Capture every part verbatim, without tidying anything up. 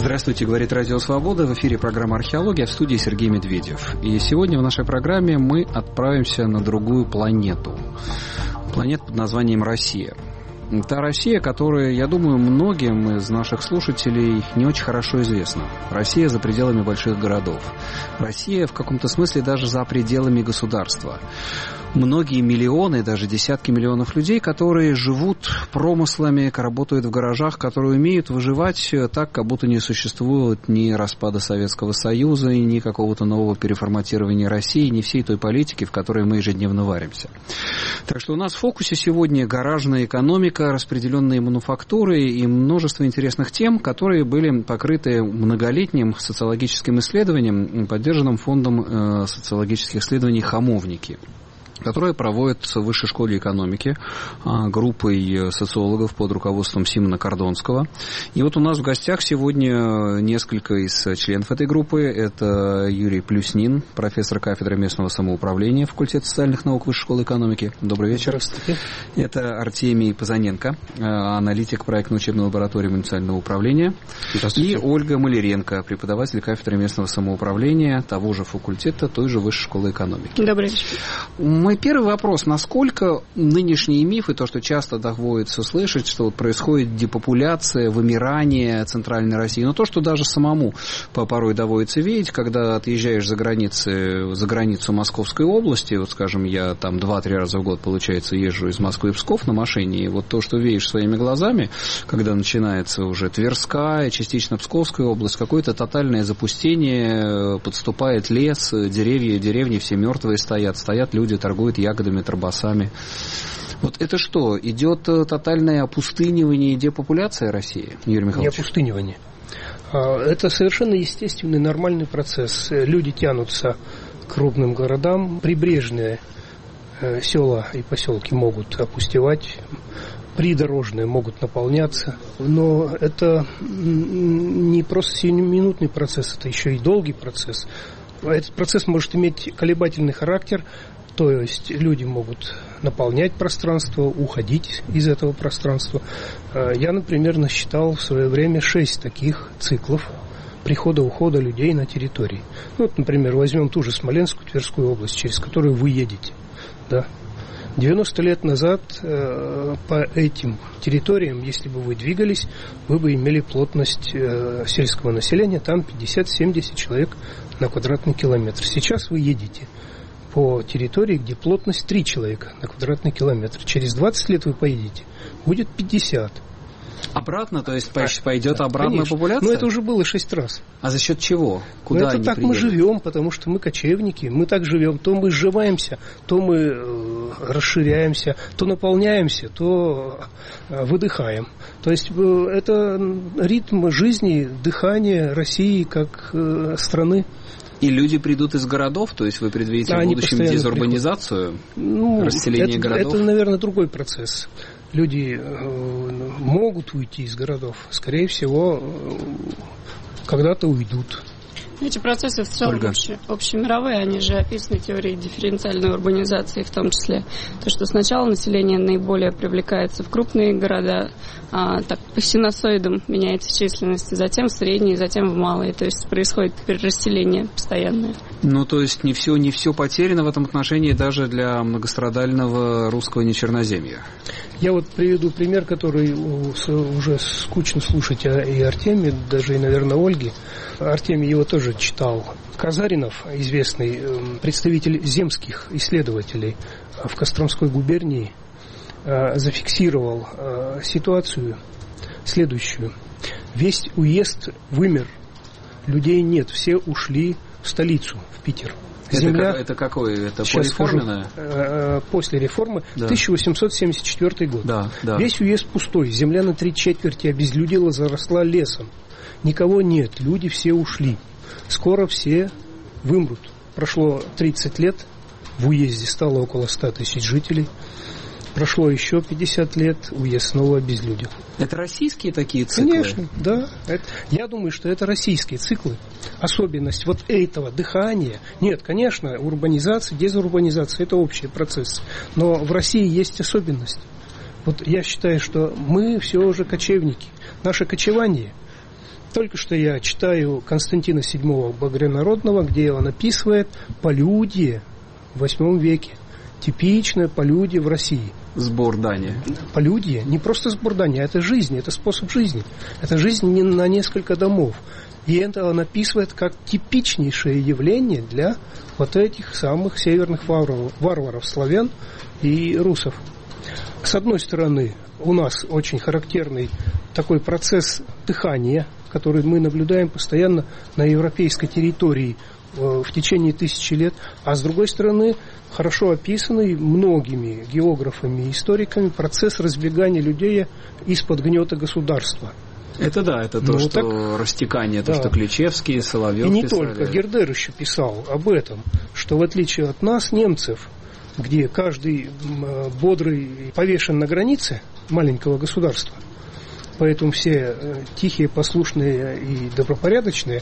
Здравствуйте, говорит Радио Свобода. В эфире программа «Археология», в студии Сергей Медведев. И сегодня в нашей программе мы отправимся на другую планету. Планету под названием Россия. Та Россия, которая, я думаю, многим из наших слушателей не очень хорошо известна. Россия за пределами больших городов. Россия в каком-то смысле даже за пределами государства. Многие миллионы, даже десятки миллионов людей, которые живут промыслами, работают в гаражах, которые умеют выживать так, как будто не существует ни распада Советского Союза, ни какого-то нового переформатирования России, ни всей той политики, в которой мы ежедневно варимся. Так что у нас в фокусе сегодня гаражная экономика, распределенные мануфактуры и множество интересных тем, которые были покрыты многолетним социологическим исследованием, поддержанным фондом социологических исследований «Хамовники», которая проводится в Высшей школе экономики группой социологов под руководством Симона Кордонского. И вот у нас в гостях сегодня несколько из членов этой группы. Это Юрий Плюснин, профессор кафедры местного самоуправления факультета социальных наук Высшей школы экономики. Добрый вечер. Здравствуйте. Это Артемий Пазаненко, аналитик проектно-учебной лаборатории муниципального управления. И Ольга Маляренко, преподаватель кафедры местного самоуправления того же факультета, той же Высшей школы экономики. Добрый вечер. Мой первый вопрос. Насколько нынешние мифы, то, что часто доводится слышать, что вот происходит депопуляция, вымирание Центральной России, но то, что даже самому порой доводится видеть, когда отъезжаешь за, границы, за границу Московской области, вот, скажем, я там два-три раза в год, получается, езжу из Москвы в Псков на машине, и вот то, что видишь своими глазами, когда начинается уже Тверская, частично Псковская область, какое-то тотальное запустение, подступает лес, деревья, деревни все мертвые стоят, стоят люди, торгуют ягодами, торбасами. Вот это что, идет тотальное опустынивание и депопуляция России, Юрий Михайлович? Не опустынивание. Это совершенно естественный, нормальный процесс. Люди тянутся к крупным городам, прибрежные села и поселки могут опустевать, придорожные могут наполняться, но это не просто сиюминутный процесс, это еще и долгий процесс. Этот процесс может иметь колебательный характер. То есть люди могут наполнять пространство, уходить из этого пространства. Я, например, насчитал в свое время шесть таких циклов прихода-ухода людей на территории. Ну, вот, например, возьмем ту же Смоленскую, Тверскую область, через которую вы едете. Да? девяносто лет назад э, по этим территориям, если бы вы двигались, вы бы имели плотность э, сельского населения, там пятьдесят-семьдесят человек на квадратный километр. Сейчас вы едете по территории, где плотность три человека на квадратный километр. Через двадцать лет вы поедете, будет пятьдесят. Обратно, то есть пойдет обратная Конечно. популяция? Но это уже было шесть раз. А за счет чего? Куда Но это они так приедут? Мы живем, потому что мы кочевники, мы так живем. То мы сживаемся, то мы э, расширяемся, то наполняемся, то э, выдыхаем. То есть э, это ритм жизни, дыхания России как э, страны. И люди придут из городов, то есть вы предвидите Да, в будущем дезурбанизацию, ну, расселение это, городов? Это, наверное, другой процесс. Люди э, могут уйти из городов, скорее всего, э, когда-то уйдут. Эти процессы в целом общие, общемировые, они же описаны теорией дифференциальной урбанизации в том числе. То, что сначала население наиболее привлекается в крупные города, а, так по синусоидам меняется численность, затем в средние, затем в малые. То есть происходит перерасселение постоянное. Ну, то есть не все, не все потеряно в этом отношении даже для многострадального русского нечерноземья. Я вот приведу пример, который уже скучно слушать и Артемию, даже и, наверное, Ольге. Артемий его тоже читал. Казаринов, известный представитель земских исследователей в Костромской губернии, зафиксировал ситуацию следующую. Весь уезд вымер, людей нет, все ушли в столицу, в Питер. Земля, это, это какое? Это пореформенное? Скажу, после реформы, да. тысяча восемьсот семьдесят четвёртый год. Да, да. Весь уезд пустой, земля на три четверти обезлюдила, заросла лесом. Никого нет, люди все ушли. Скоро все вымрут. Прошло тридцать лет, в уезде стало около ста тысяч жителей. Прошло еще пятьдесят лет, уезд снова обезлюдил. Это российские такие циклы? Конечно, да. Это, я думаю, что это российские циклы. Особенность вот этого дыхания. Нет, конечно, урбанизация, дезурбанизация – это общий процесс. Но в России есть особенность. Вот я считаю, что мы все уже кочевники. Наше кочевание, Только что я читаю Константина седьмого Багрянародного, где он описывает полюдие в восьмом веке. Типичное полюдие в России. Сбор дани. Полюдие, не просто сбор дани, а это жизнь, это способ жизни. Это жизнь не на несколько домов. И это он описывает как типичнейшее явление для вот этих самых северных варваров, варваров славян и русов. С одной стороны, у нас очень характерный такой процесс дыхания, который мы наблюдаем постоянно на европейской территории в течение тысячи лет, а с другой стороны, хорошо описанный многими географами и историками процесс разбегания людей из-под гнета государства. Это да, это то, ну, что так, растекание, да. то, что Ключевский, Соловьев и не писали. только, Гердер еще писал об этом, что в отличие от нас, немцев, где каждый бодрый повешен на границе маленького государства, поэтому все тихие, послушные и добропорядочные,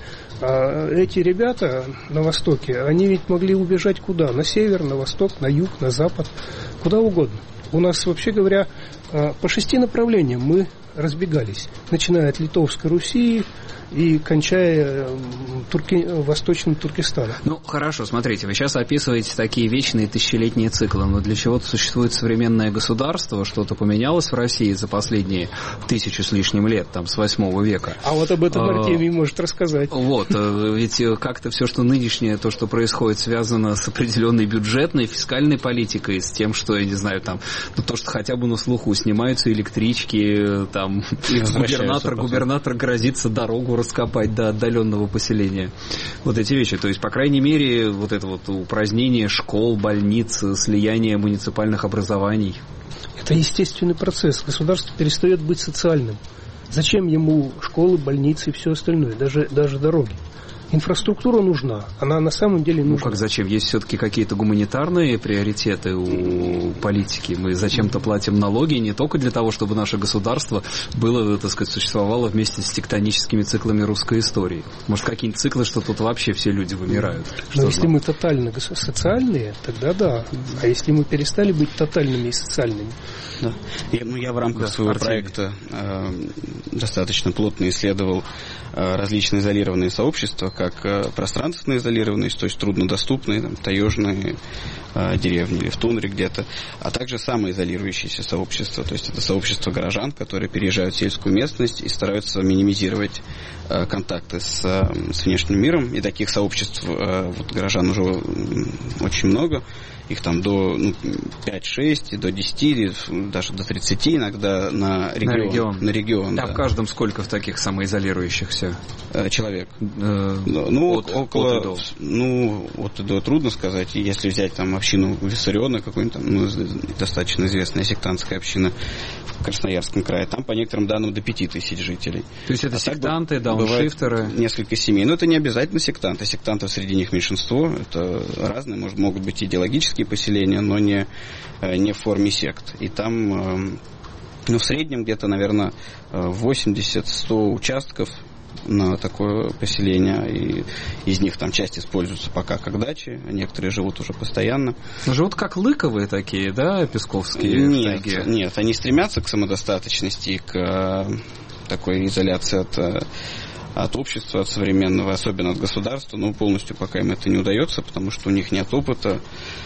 а эти ребята на Востоке, они ведь могли убежать куда? На север, на восток, на юг, на запад, куда угодно. У нас, вообще говоря, по шести направлениям мы разбегались, начиная от Литовской Руси и кончая Турки... Восточным Туркестаном. Ну, хорошо, смотрите, вы сейчас описываете такие вечные тысячелетние циклы, но для чего-то существует современное государство, что-то поменялось в России за последние тысячу с лишним лет, там, с восьмого века. А вот об этом Артемий может рассказать. Вот, ведь как-то все, что нынешнее, то, что происходит, связано с определенной бюджетной, фискальной политикой, с тем, что, я не знаю, там, ну, то, что хотя бы на слуху снимаются электрички, там, губернатор, губернатор грозится дорогу раскопать до отдаленного поселения. Вот эти вещи. То есть, по крайней мере, вот это вот упразднение школ, больниц, слияние муниципальных образований. Это естественный процесс. Государство перестает быть социальным. Зачем ему школы, больницы и все остальное, даже, даже дороги? Инфраструктура нужна, она на самом деле нужна. Ну как зачем? Есть все-таки какие-то гуманитарные приоритеты у политики. Мы зачем-то платим налоги не только для того, чтобы наше государство было, так сказать, существовало вместе с тектоническими циклами русской истории. Может, какие-нибудь циклы, что тут вообще все люди вымирают? Но что если знал? мы тотально социальные, тогда да. А если мы перестали быть тотальными и социальными? Да. Я, ну, я в рамках да, своего Артемий. проекта э, достаточно плотно исследовал э, различные изолированные сообщества, как э, пространственно изолированные, то есть труднодоступные, там, таежные э, деревни или в тундре где-то, а также самоизолирующиеся сообщества, то есть это сообщества горожан, которые переезжают в сельскую местность и стараются минимизировать э, контакты с, э, с внешним миром, и таких сообществ э, вот, горожан уже очень много. Их там до ну, пять-шесть, до десяти, даже до тридцати иногда на регион. На регион. На регион а да. в каждом сколько в таких самоизолирующихся? Человек. Э, ну, от, около... От и до. Ну, от и до трудно сказать. Если взять там общину Виссариона, какую-нибудь там, ну, достаточно известная сектантская община в Красноярском крае, там, по некоторым данным, до пяти тысяч жителей. То есть это а сектанты, дауншифтеры? Несколько семей. Но это не обязательно сектанты. Сектантов среди них меньшинство. Это разные, может, могут быть идеологические поселения, но не, не в форме сект. И там, ну, в среднем где-то, наверное, восемьдесят-сто участков на такое поселение, и из них там часть используется пока как дачи, а некоторые живут уже постоянно. Но живут как лыковые такие, да, песковские? Нет, нет, они стремятся к самодостаточности и к такой изоляции от от общества, от современного, особенно от государства, но полностью пока им это не удается, потому что у них нет опыта,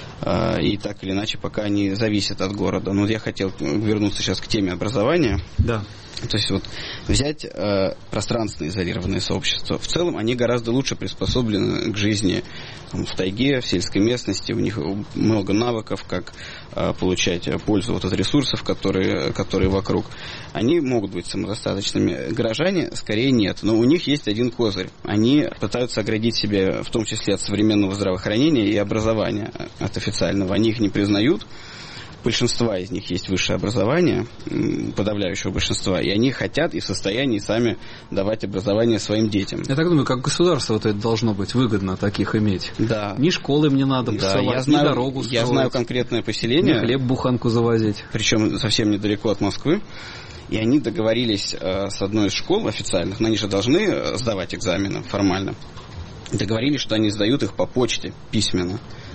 и так или иначе пока они зависят от города. Но я хотел вернуться сейчас к теме образования. Да. То есть вот взять э, пространственно изолированные сообщества. В целом они гораздо лучше приспособлены к жизни там, в тайге, в сельской местности. У них много навыков, как э, получать пользу вот от ресурсов, которые, которые вокруг. Они могут быть самодостаточными. Горожане скорее нет. Но у них есть один козырь. Они пытаются оградить себя в том числе от современного здравоохранения и образования, от официального. Они их не признают. Большинства из них есть высшее образование, подавляющего большинства, и они хотят и в состоянии сами давать образование своим детям. Я так думаю, как государство вот это должно быть выгодно таких иметь. Да. Ни школы мне надо да, посылать, я знаю, ни дорогу строить. Я знаю конкретное поселение. Ни хлеб буханку завозить. Причем совсем недалеко от Москвы. И они договорились э, с одной из школ официальных, но они же должны сдавать экзамены формально. Договорились, что они сдают их по почте письменно.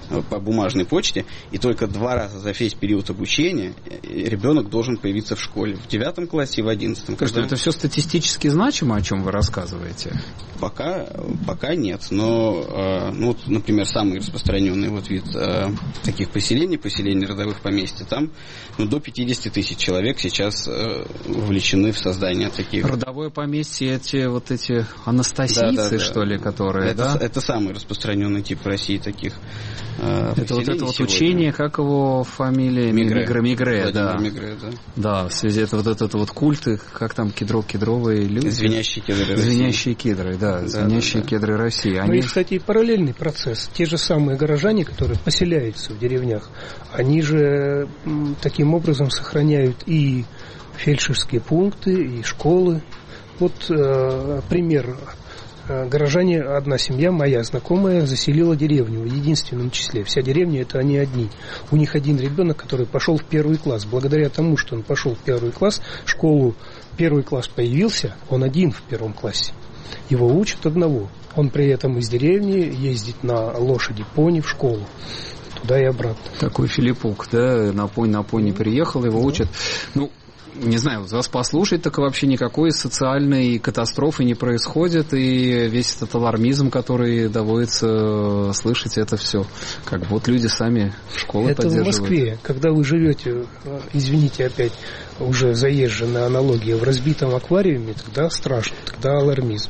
по бумажной почте, и только два раза за весь период обучения ребенок должен появиться в школе. В девятом классе и в одиннадцатом. Когда... Это все статистически значимо, о чем вы рассказываете? Пока, пока нет. Но, ну, например, самый распространенный вот вид таких поселений, поселений родовых поместьй, там ну, до пятьдесят тысяч человек сейчас вовлечены в создание таких. Родовое поместье, эти вот эти анастасийцы, да, да, что да. ли, которые, это, да? Это самый распространенный тип в России таких э, это вот это вот сегодня. Учение, как его фамилия? Мигре. Мигре, Мигре, да. Мигре, да. Да, в связи это вот этот вот культы, как там кедров, кедровые люди. Звенящие кедры России. Звенящие кедры, да, да звенящие да, да. кедры России. Они... Ну и, кстати, параллельный процесс. Те же самые горожане, которые поселяются в деревнях, они же таким образом сохраняют и фельдшерские пункты, и школы. Вот э, пример. Горожане, одна семья, моя знакомая, заселила деревню в единственном числе. Вся деревня — это они одни. У них один ребенок, который пошел в первый класс. Благодаря тому, что он пошел в первый класс, школу, первый класс появился, он один в первом классе. Его учат одного. Он при этом из деревни ездит на лошади, пони в школу. Туда и обратно. Такой Филиппук, да, на пони, на пони приехал, его учат. Ну, не знаю, вас послушать, так вообще никакой социальной катастрофы не происходит, и весь этот алармизм, который доводится слышать, это все. Как бы вот люди сами школы это поддерживают. Это в Москве, когда вы живете, извините опять, уже заезженная аналогия, в разбитом аквариуме, тогда страшно, тогда алармизм.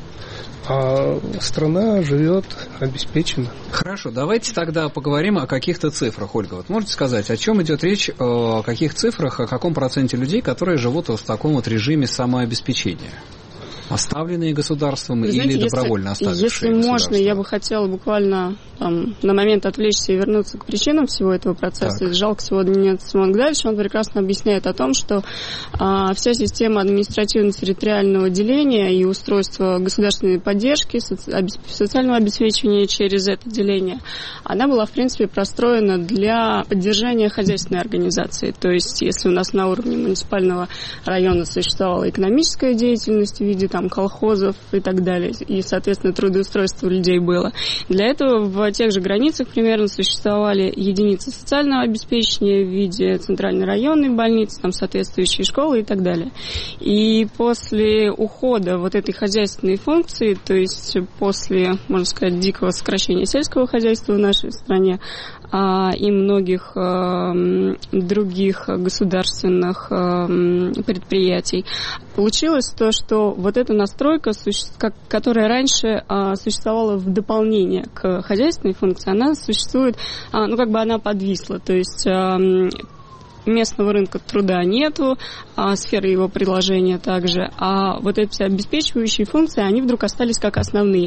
А страна живет обеспеченно. Хорошо, давайте тогда поговорим о каких-то цифрах, Ольга. Вот можете сказать, о чем идет речь, о каких цифрах, о каком проценте людей, которые живут в таком вот режиме самообеспечения? Оставленные государством Вы или знаете, добровольно если, оставившие Если можно, я бы хотела буквально там, на момент отвлечься и вернуться к причинам всего этого процесса. Так. Жалко сегодня нет Симона Гдальевича, он прекрасно объясняет о том, что а, вся система административно-территориального деления и устройства государственной поддержки, соци... социального обеспечения через это деление, она была, в принципе, простроена для поддержания хозяйственной организации. То есть, если у нас на уровне муниципального района существовала экономическая деятельность в виде там колхозов и так далее, и, соответственно, трудоустройство людей было. Для этого в тех же границах примерно существовали единицы социального обеспечения в виде центральной районной больницы, там соответствующие школы и так далее. И после ухода вот этой хозяйственной функции, то есть после, можно сказать, дикого сокращения сельского хозяйства в нашей стране, и многих э, других государственных э, предприятий. Получилось то, что вот эта настройка, которая раньше э, существовала в дополнение к хозяйственной функции, она существует, э, ну как бы она подвисла, то есть э, местного рынка труда нету, а сферы его приложения также, а вот эти обеспечивающие функции, они вдруг остались как основные.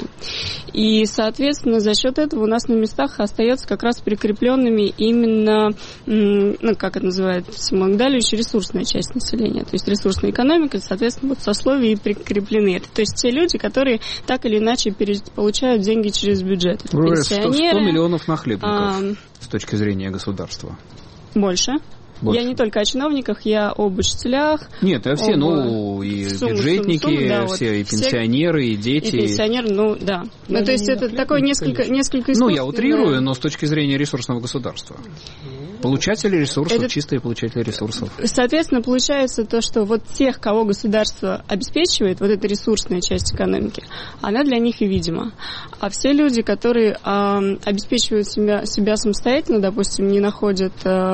И, соответственно, за счет этого у нас на местах остается как раз прикрепленными именно, ну, как это называет Симон Гдальевич, ресурсная часть населения. То есть ресурсная экономика, соответственно, вот сословия и прикреплены. Это, то есть те люди, которые так или иначе получают деньги через бюджет. Это пенсионеры. сто миллионов нахлебников а, с точки зрения государства. Больше. Больше. Я не только о чиновниках, я об учителях. Нет, а все, об... ну, и сумму, бюджетники, сумму, сумму, да, все, вот, и пенсионеры, все... и дети. И пенсионеры, ну, да. Ну, то есть это такое несколько, несколько Ну, я утрирую, но с точки зрения ресурсного государства. Получатели ресурсов, это... чистые получатели ресурсов. Соответственно, получается то, что вот тех, кого государство обеспечивает, вот эта ресурсная часть экономики, она для них и видима. А все люди, которые э, обеспечивают себя, себя самостоятельно, допустим, не находят...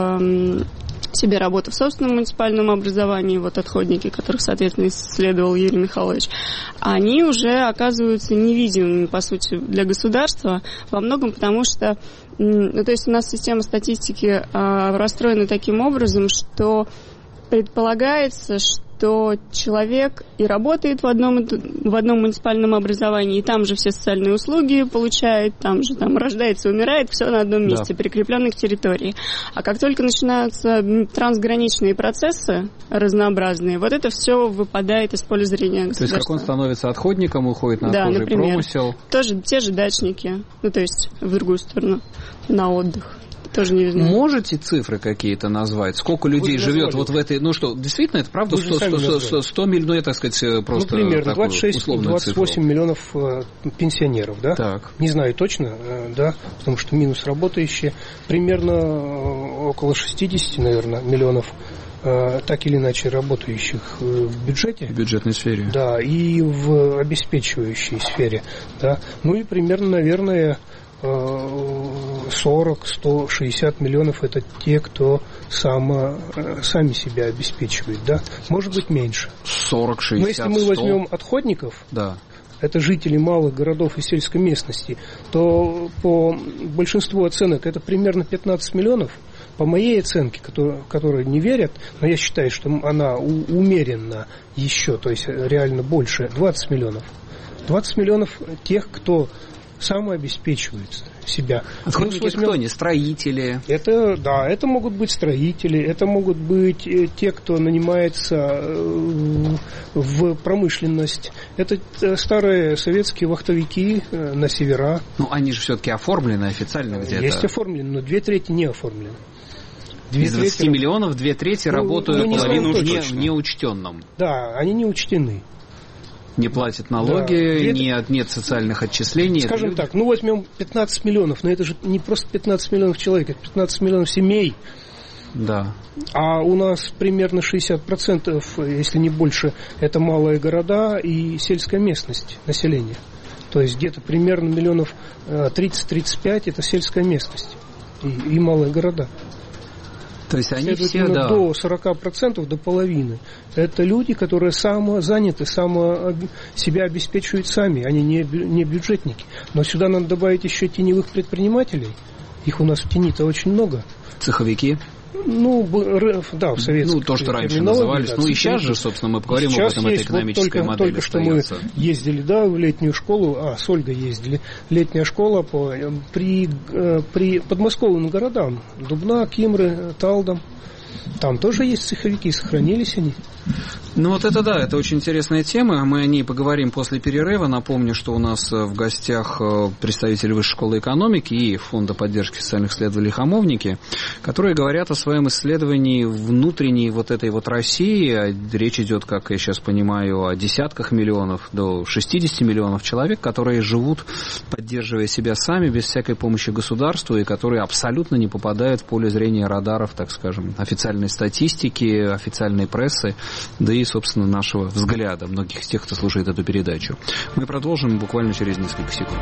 Э, себе работу в собственном муниципальном образовании, вот отходники, которых, соответственно, исследовал Юрий Михайлович, они уже оказываются невидимыми, по сути, для государства, во многом потому что, ну, то есть у нас система статистики э, расстроена таким образом, что предполагается, что что человек и работает в одном, в одном муниципальном образовании, и там же все социальные услуги получает, там же там рождается, умирает, все на одном месте, да, прикрепленно к территории. А как только начинаются трансграничные процессы разнообразные, вот это все выпадает из поля зрения государства. То есть как он становится отходником, уходит на да, отхожий например, промысел. Тоже те же дачники, ну то есть в другую сторону, на отдых. тоже не видно. Можете цифры какие-то назвать? Сколько людей живет вот в этой... Ну что, действительно, это правда сто, сто, сто, сто миллионов, ну, я, так сказать, просто... Ну, примерно двадцать шесть - двадцать восемь миллионов пенсионеров, да? Так. Не знаю точно, да, потому что минус работающие. Примерно около шестьдесят, наверное, миллионов так или иначе работающих в бюджете. В бюджетной сфере. Да, и в обеспечивающей сфере. Да. Ну и примерно, наверное, сорок - сто шестьдесят миллионов это те, кто сам, сами себя обеспечивает. Да. Может быть, меньше. сорок - шестьдесят, Но если мы сто... возьмем отходников, да. это жители малых городов и сельской местности, то по большинству оценок это примерно пятнадцать миллионов. По моей оценке, которые, которые не верят, но я считаю, что она умеренно еще, то есть реально больше, двадцать миллионов. двадцать миллионов тех, кто самообеспечивает себя. Отходники возьмем... кто? Не строители? Это, да, это могут быть строители, это могут быть те, кто нанимается в промышленность. Это старые советские вахтовики на севера. Ну, они же все-таки оформлены официально где-то. Есть оформлены, но две трети не оформлены. Из двадцати миллионов две трети ну, работают ну, половину не, в неучтенном. Да, они не учтены. Не платят налоги, да. нет, нет социальных отчислений. Скажем так, ну возьмем пятнадцать миллионов, но это же не просто пятнадцать миллионов человек, это пятнадцать миллионов семей. Да. А у нас примерно шестьдесят процентов, если не больше, это малые города и сельская местность населения. То есть где-то примерно миллионов тридцать - тридцать пять это сельская местность и, и малые города. То есть они все, да. До сорок процентов, до половины. Это люди, которые самозаняты, само себя обеспечивают сами, они не, не бюджетники. Но сюда надо добавить еще теневых предпринимателей. Их у нас в тени-то очень много. Цеховики? Ну, да, в советской. Ну, то, что раньше назывались. Да, ну, и сейчас же, собственно, мы поговорим сейчас об этом, есть, это экономическая вот только, модель только остается. Что мы ездили, да, в летнюю школу, а, с Ольгой ездили, летняя школа по, при, при подмосковным городам, Дубна, Кимры, Талдом. Там тоже есть цеховики, сохранились они. Ну вот это да, это очень интересная тема. Мы о ней поговорим после перерыва. Напомню, что у нас в гостях представители Высшей школы экономики и Фонда поддержки социальных исследований «Хамовники», которые говорят о своем исследовании внутренней вот этой вот России. Речь идет, как я сейчас понимаю, о десятках миллионов до шестидесяти миллионов человек, которые живут, поддерживая себя сами, без всякой помощи государства, и которые абсолютно не попадают в поле зрения радаров, так скажем, официальной статистики, официальной прессы, да и, собственно, нашего взгляда, многих из тех, кто слушает эту передачу. Мы продолжим буквально через несколько секунд.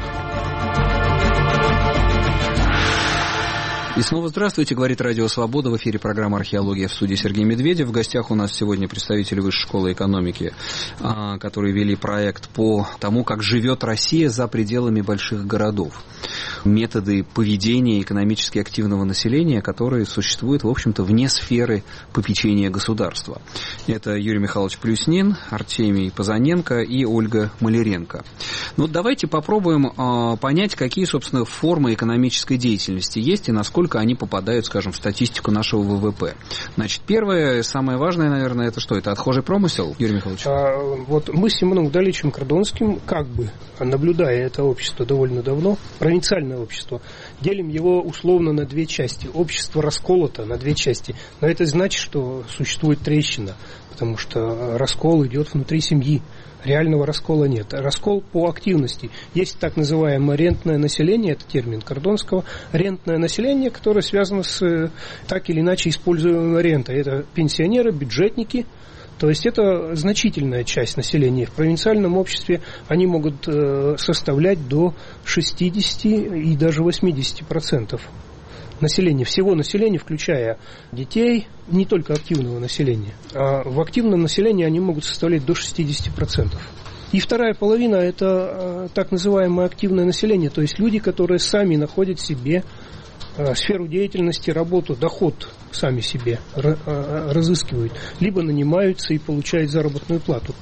И снова здравствуйте, говорит Радио Свобода, в эфире программа «Археология», в студии Сергей Медведев. В гостях у нас сегодня представители Высшей школы экономики, которые вели проект по тому, как живет Россия за пределами больших городов. Методы поведения экономически активного населения, которые существуют, в общем-то, вне сферы попечения государства. Это Юрий Михайлович Плюснин, Артемий Пазаненко и Ольга Маляренко. Ну, давайте попробуем а, понять, какие, собственно, формы экономической деятельности есть и насколько они попадают, скажем, в статистику нашего ВВП. Значит, первое, самое важное, наверное, это что? Это отхожий промысел, Юрий Михайлович? А, вот мы с Симоном Даличем Кордонским, как бы, наблюдая это общество довольно давно, провинциальное общество, делим его условно на две части. Общество расколото на две части. Но это значит, что существует трещина, потому что раскол идет внутри семьи. Реального раскола нет. Раскол по активности. Есть так называемое рентное население, это термин Кордонского, рентное население, которое связано с так или иначе используемой рентой. Это пенсионеры, бюджетники. То есть это значительная часть населения. В провинциальном обществе они могут составлять до шестидесяти и даже восьмидесяти процентов населения, всего населения, включая детей, не только активного населения. А в активном населении они могут составлять до шестидесяти процентов. И вторая половина – это так называемое активное население, то есть люди, которые сами находят себе сферу деятельности, работу, доход сами себе разыскивают, либо нанимаются и получают заработную плату.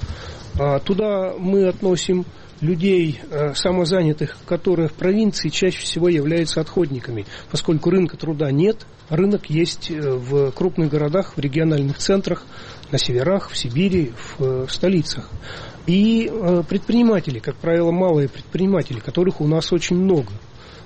Туда мы относим людей самозанятых, которые в провинции чаще всего являются отходниками, поскольку рынка труда нет, рынок есть в крупных городах, в региональных центрах, на северах, в Сибири, в столицах. И предприниматели, как правило, малые предприниматели, которых у нас очень много.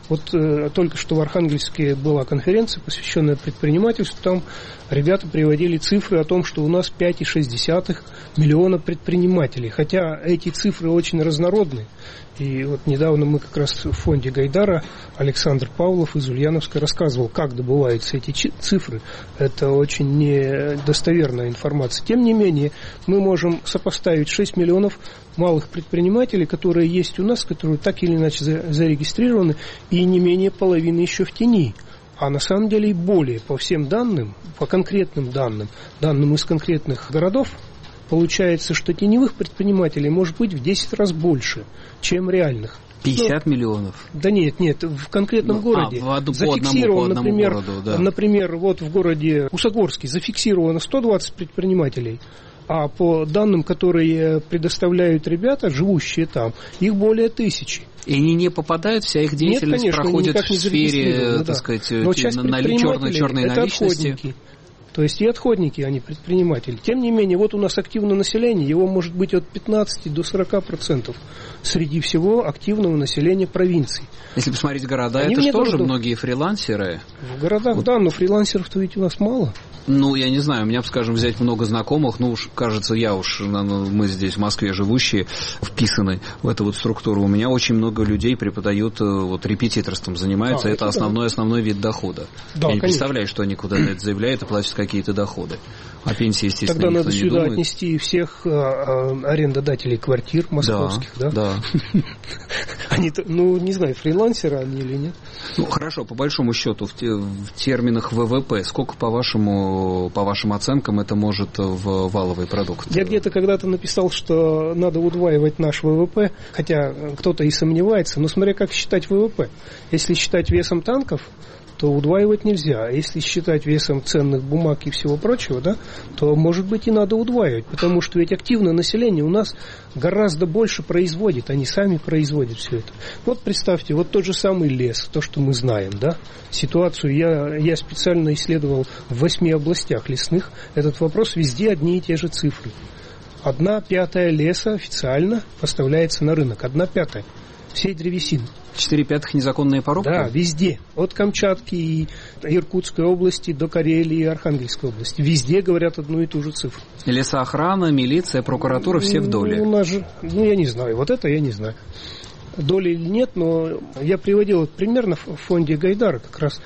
Вот э, только что в Архангельске была конференция, посвященная предпринимательству. Там ребята приводили цифры о том, что у нас пять целых шесть десятых миллиона предпринимателей. Хотя эти цифры очень разнородны. И вот недавно мы как раз в фонде Гайдара, Александр Павлов из Ульяновска рассказывал, как добываются эти цифры. Это очень недостоверная информация. Тем не менее, мы можем сопоставить шесть миллионов малых предпринимателей, которые есть у нас, которые так или иначе зарегистрированы, и не менее половины еще в тени. А на самом деле и более. По всем данным, по конкретным данным, данным из конкретных городов, получается, что теневых предпринимателей может быть в десять раз больше, чем реальных. пятьдесят ну, миллионов? Да нет, нет, в конкретном ну, городе. А, в, зафиксировано, по одному, например, по одному городу, да. например, вот в городе Усогорске зафиксировано сто двадцать предпринимателей, а по данным, которые предоставляют ребята, живущие там, их более тысячи. И они не попадают, вся их деятельность Нет, конечно, проходит в сфере, так да. сказать, на черной, черной это наличности. Отходники. То есть и отходники, а не предприниматели. Тем не менее, вот у нас активное население, его может быть от пятнадцати до сорока процентов среди всего активного населения провинций. Если посмотреть города, Они это же тоже городов. Многие фрилансеры. В городах, вот. Да, но фрилансеров-то ведь у нас мало. Ну, я не знаю, у меня, скажем, взять много знакомых, ну, уж, кажется, я уж, мы здесь в Москве живущие, вписаны в эту вот структуру, у меня очень много людей преподают, вот, репетиторством занимаются, а, это, это основной, да. основной вид дохода. Да, я не конечно. представляю, что они куда-то это заявляют и платят какие-то доходы. О пенсии, естественно, Тогда никто надо не сюда думает. отнести всех а, а, арендодателей квартир московских, да? Да, да. Они, ну, не знаю, фрилансеры они или нет. Ну, хорошо, по большому счету, в, те, в терминах вэ вэ пэ, сколько, по-вашему, по вашим оценкам, это может в валовый продукт? Я где-то когда-то написал, что надо удваивать наш вэ вэ пэ, хотя кто-то и сомневается, но смотря как считать вэ вэ пэ. Если считать весом танков, то удваивать нельзя. А если считать весом ценных бумаг и всего прочего, да, то, может быть, и надо удваивать, потому что ведь активное население у нас гораздо больше производит, они сами производят все это. Вот представьте, вот тот же самый лес, то, что мы знаем, да, ситуацию я, я специально исследовал в восьми областях лесных, этот вопрос везде одни и те же цифры. Одна пятая леса официально поставляется на рынок, одна пятая всей древесины. Четыре пятых незаконные порубки? Да, везде. От Камчатки и Иркутской области до Карелии и Архангельской области. Везде говорят одну и ту же цифру. Лесоохрана, милиция, прокуратура, все в доле. Ну, у нас же, ну, я не знаю. Вот это я не знаю. Доли или нет, но я приводил примерно в фонде Гайдара как раз.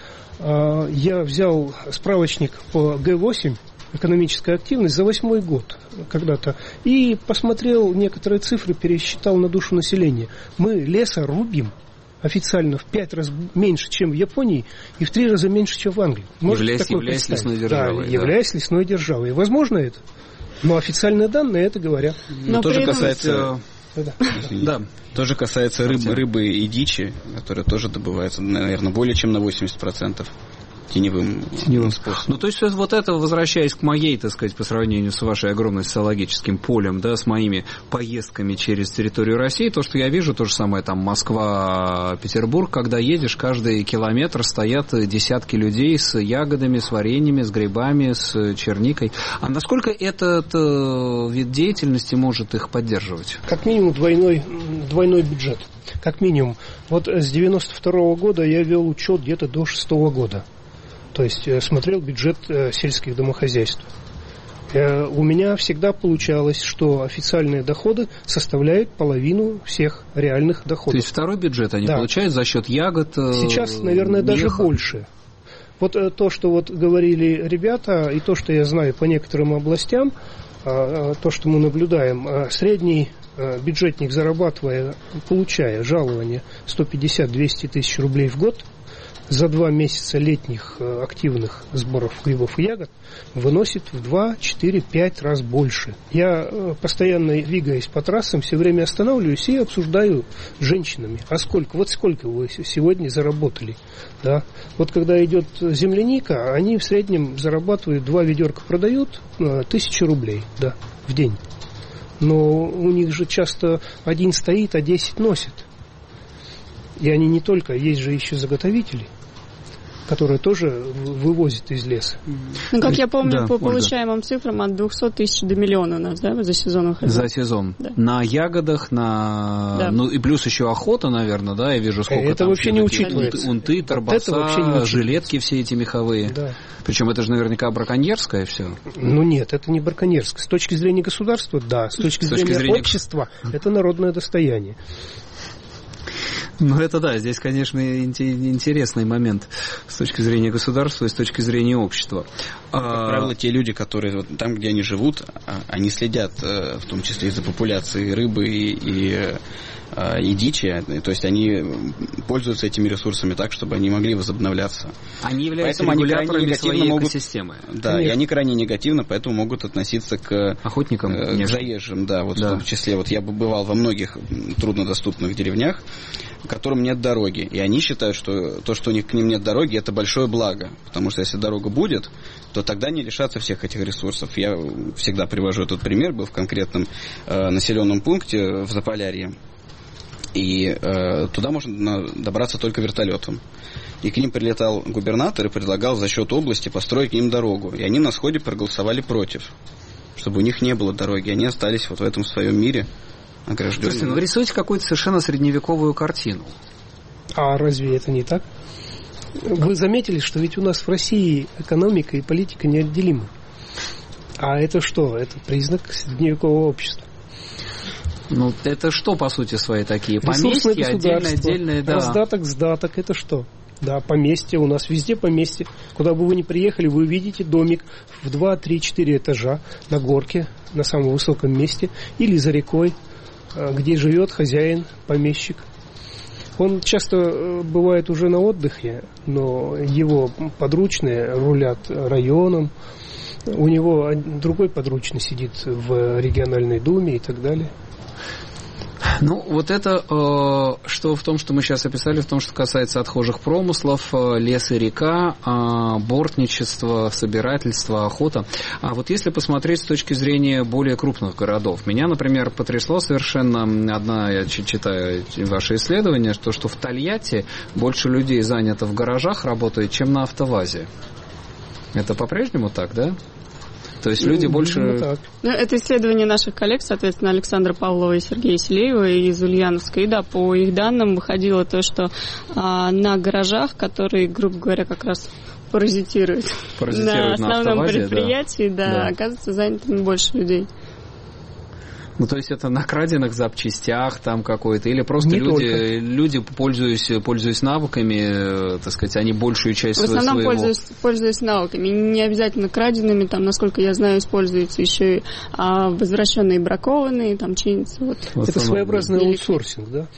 Я взял справочник по Гэ восемь, экономическая активность, за восьмой год когда-то. И посмотрел некоторые цифры, пересчитал на душу населения. Мы леса рубим официально в пять раз меньше, чем в Японии, и в три раза меньше, чем в Англии. Являясь, являясь лесной державой. Да, да, являясь лесной державой. Возможно это? Но официальные данные это говорят. Но тоже касается... Да. Да. Тоже касается рыбы, рыбы и дичи, которая тоже добывается, наверное, более чем на восемьдесят процентов. Теневым, Теневым способом. Ну, то есть, вот это, возвращаясь к моей, так сказать, по сравнению с вашей огромным социологическим полем, да, с моими поездками через территорию России, то, что я вижу, то же самое, там, Москва, Петербург, когда едешь, каждый километр стоят десятки людей с ягодами, с вареньями, с грибами, с черникой. А насколько этот вид деятельности может их поддерживать? Как минимум двойной, двойной бюджет. Как минимум. Вот с девяносто второго года я вел учет где-то до шестого года. То есть смотрел бюджет сельских домохозяйств. У меня всегда получалось, что официальные доходы составляют половину всех реальных доходов. То есть второй бюджет они да. получают за счет ягод? Сейчас, наверное, меха. Даже больше. Вот то, что вот говорили ребята, и то, что я знаю по некоторым областям, то, что мы наблюдаем, средний бюджетник, зарабатывая, получая жалование сто пятьдесят - двести тысяч рублей в год, за два месяца летних активных сборов грибов и ягод выносит в два, четыре, пять раз больше. Я, постоянно двигаясь по трассам, все время останавливаюсь и обсуждаю с женщинами. А сколько? Вот сколько вы сегодня заработали? Да? Вот когда идет земляника, они в среднем зарабатывают, два ведерка продают, тысячу рублей, да, в день. Но у них же часто один стоит, а десять носит. И они не только, есть же еще заготовители. которое тоже вывозит из леса. Ну, как я помню, да, по Ольга. Получаемым цифрам от двухсот тысяч до миллиона у нас, да, за сезон уходит? За сезон. Да. На ягодах, на... Да. Ну, и плюс еще охота, наверное, да, я вижу, сколько это там... вообще не все-таки учитывается. Унты, Вот торбоса, это вообще не учитывается. жилетки все эти меховые. Да. Причем это же наверняка браконьерское все. Ну нет, это не браконьерское. С точки зрения государства, да. С точки, С точки зрения, зрения общества, это народное достояние. Ну, это да, здесь, конечно, интересный момент с точки зрения государства и с точки зрения общества. Как правило, те люди, которые вот там, где они живут, они следят в том числе и за популяцией рыбы и, и, и дичи, то есть они пользуются этими ресурсами так, чтобы они могли возобновляться. Они являются поэтому регуляторами они своей могут, экосистемы. Да, Конечно. и они крайне негативно, поэтому могут относиться к охотникам, к заезжим, да, вот да. В том числе. Вот я бы бывал во многих труднодоступных деревнях, которым нет дороги. И они считают, что то, что у них к ним нет дороги, это большое благо. Потому что если дорога будет, то тогда не лишатся всех этих ресурсов. Я всегда привожу этот пример. Был в конкретном э, населенном пункте в Заполярье. И э, туда можно добраться только вертолетом. И к ним прилетал губернатор и предлагал за счет области построить к ним дорогу. И они на сходе проголосовали против, чтобы у них не было дороги. Они остались вот в этом своем мире. Слушайте, ну вы рисуете какую-то совершенно средневековую картину. А разве это не так? Вы заметили, что ведь у нас в России экономика и политика неотделимы. А это что? Это признак средневекового общества. Ну, это что, по сути своей, такие? Ресурсное Поместья, отдельные, отдельные, да. Раздаток, сдаток, это что? Да, поместье, у нас везде поместье. Куда бы вы ни приехали, вы увидите домик в два, три, четыре этажа на горке, на самом высоком месте, или за рекой, где живет хозяин, помещик. Он часто бывает уже на отдыхе, но его подручные рулят районом, у него другой подручный сидит в региональной думе и так далее. Ну, вот это, э, что в том, что мы сейчас описали, в том, что касается отхожих промыслов, э, лес и река, э, бортничество, собирательство, охота. А вот если посмотреть с точки зрения более крупных городов, меня, например, потрясло совершенно одна, я читаю ваши исследования, что, что в Тольятти больше людей занято в гаражах, работает, чем на автовазе. Это по-прежнему так, да? То есть люди ну, больше... Ну, это исследование наших коллег, соответственно, Александра Павлова и Сергея Селеева из Ульяновска. И да, по их данным выходило то, что а, на гаражах, которые, грубо говоря, как раз паразитируют, паразитируют на основном на автовазе, предприятии, да, да, да, оказывается, занятыми больше людей. Ну, то есть это на краденных запчастях там какой-то, или просто люди, люди пользуясь, пользуясь навыками, так сказать, они большую часть своего... В основном своего... пользуясь, пользуясь навыками, не обязательно краденными, там, насколько я знаю, используются еще и а, возвращенные бракованные, там, чинятся. Вот. Это своеобразный аутсорсинг, да?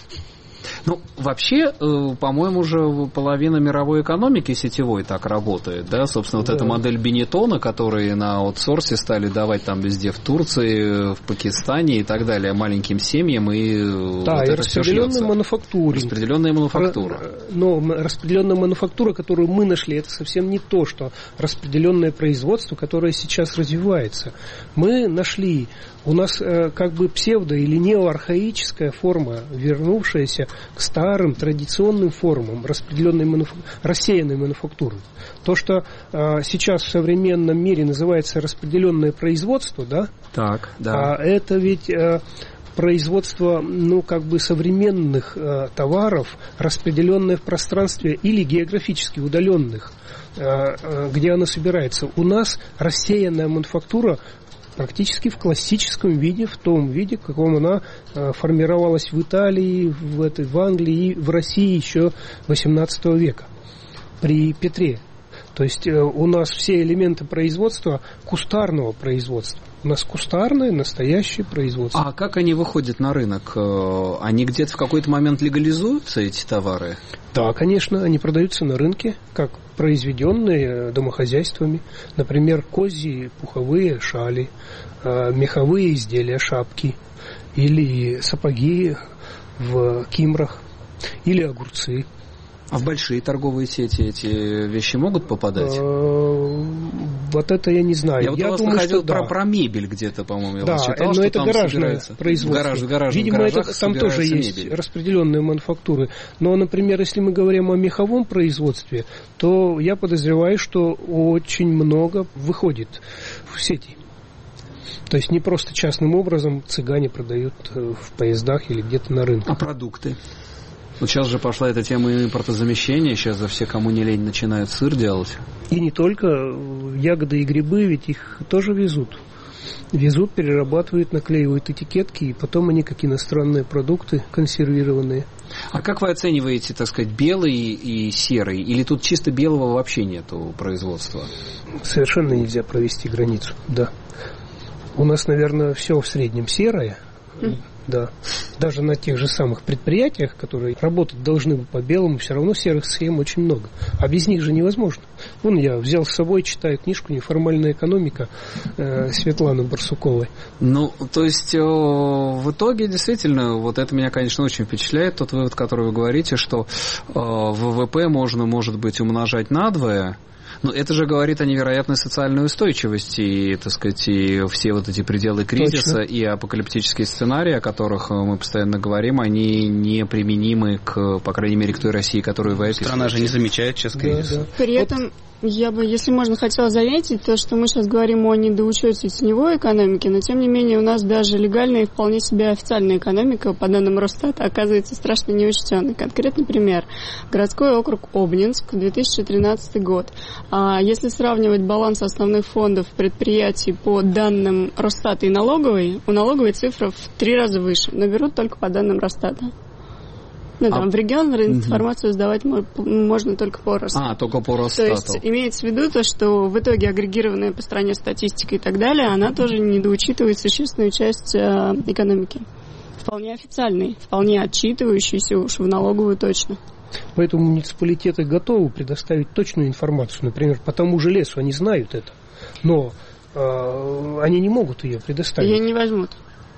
Ну, вообще, по-моему, уже половина мировой экономики сетевой так работает, да, собственно, вот да. Эта модель Бенетона, которые на аутсорсе стали давать там везде в Турции, в Пакистане и так далее, маленьким семьям, и да, вот и это распределенная мануфактура. Распределенная мануфактура. Но распределенная мануфактура, которую мы нашли, это совсем не то, что распределенное производство, которое сейчас развивается. Мы нашли, у нас как бы псевдо- или неоархаическая форма, вернувшаяся к старым традиционным формам распределенной мануф... рассеянной мануфактуры. То, что э, сейчас в современном мире называется распределенное производство, да? Так, да. А это ведь э, производство, ну, как бы современных э, товаров, распределенное в пространстве или географически удаленных, э, э, где оно собирается. У нас рассеянная мануфактура практически в классическом виде, в том виде, в каком она э, формировалась в Италии, в, этой, в Англии и в России еще восемнадцатого века при Петре. То есть э, у нас все элементы производства кустарного производства. У нас кустарное, настоящее производство. А как они выходят на рынок? Они где-то в какой-то момент легализуются, эти товары? Да, конечно, они продаются на рынке, как произведенные домохозяйствами. Например, козьи пуховые шали, меховые изделия, шапки, или сапоги в кимрах, или огурцы. А в большие торговые сети эти вещи могут попадать? Вот это я не знаю. Я вот я у вас думаю, находил что про, да. про мебель где-то, по-моему, я да, вас читал, но что это там гаражное производство. Гараж, гараж, Видимо, это, там тоже есть мебель. распределенные мануфактуры. Но, например, если мы говорим о меховом производстве, то я подозреваю, что очень много выходит в сети. То есть не просто частным образом цыгане продают в поездах или где-то на рынке. А продукты? Вот сейчас же пошла эта тема импортозамещения, сейчас за все, кому не лень, начинают сыр делать. И не только ягоды и грибы, ведь их тоже везут. Везут, перерабатывают, наклеивают этикетки, и потом они, как иностранные продукты, консервированные. А как вы оцениваете, так сказать, белый и серый? Или тут чисто белого вообще нету производства? Совершенно нельзя провести границу, да. У нас, наверное, все в среднем серое. Да. Даже на тех же самых предприятиях, которые работать должны по белому, все равно серых схем очень много. А без них же невозможно. Вон я взял с собой, читаю книжку «Неформальная экономика» э, Светланы Барсуковой. Ну, то есть э, в итоге действительно, вот это меня, конечно, очень впечатляет, тот вывод, который вы говорите, что э, ВВП можно, может быть, умножать надвое. Но это же говорит о невероятной социальной устойчивости, и, так сказать, и все вот эти пределы кризиса. Точно. И апокалиптические сценарии, о которых мы постоянно говорим, они неприменимы к, по крайней мере, к той России, которую вы описываете. Страна же не замечает сейчас кризиса. Да, да. При этом я бы, если можно, хотела заметить, то, что мы сейчас говорим о недоучете теневой экономики, но, тем не менее, у нас даже легальная и вполне себе официальная экономика, по данным Росстата, оказывается страшно неучтенной. Конкретный пример. Городской округ Обнинск, две тысячи тринадцатый год. А если сравнивать баланс основных фондов предприятий по данным Росстата и налоговой, у налоговой цифра в три раза выше, но берут только по данным Росстата. Ну, там, а, в регион информацию угу. сдавать можно только по Росстату. А, только по Росстату. То есть, имеется в виду то, что в итоге агрегированная по стране статистика и так далее, она тоже недоучитывает существенную часть э, экономики. Вполне официальной, вполне отчитывающейся уж в налоговую точно. Поэтому муниципалитеты готовы предоставить точную информацию. Например, по тому же лесу они знают это, но э, они не могут ее предоставить. Ее не возьмут.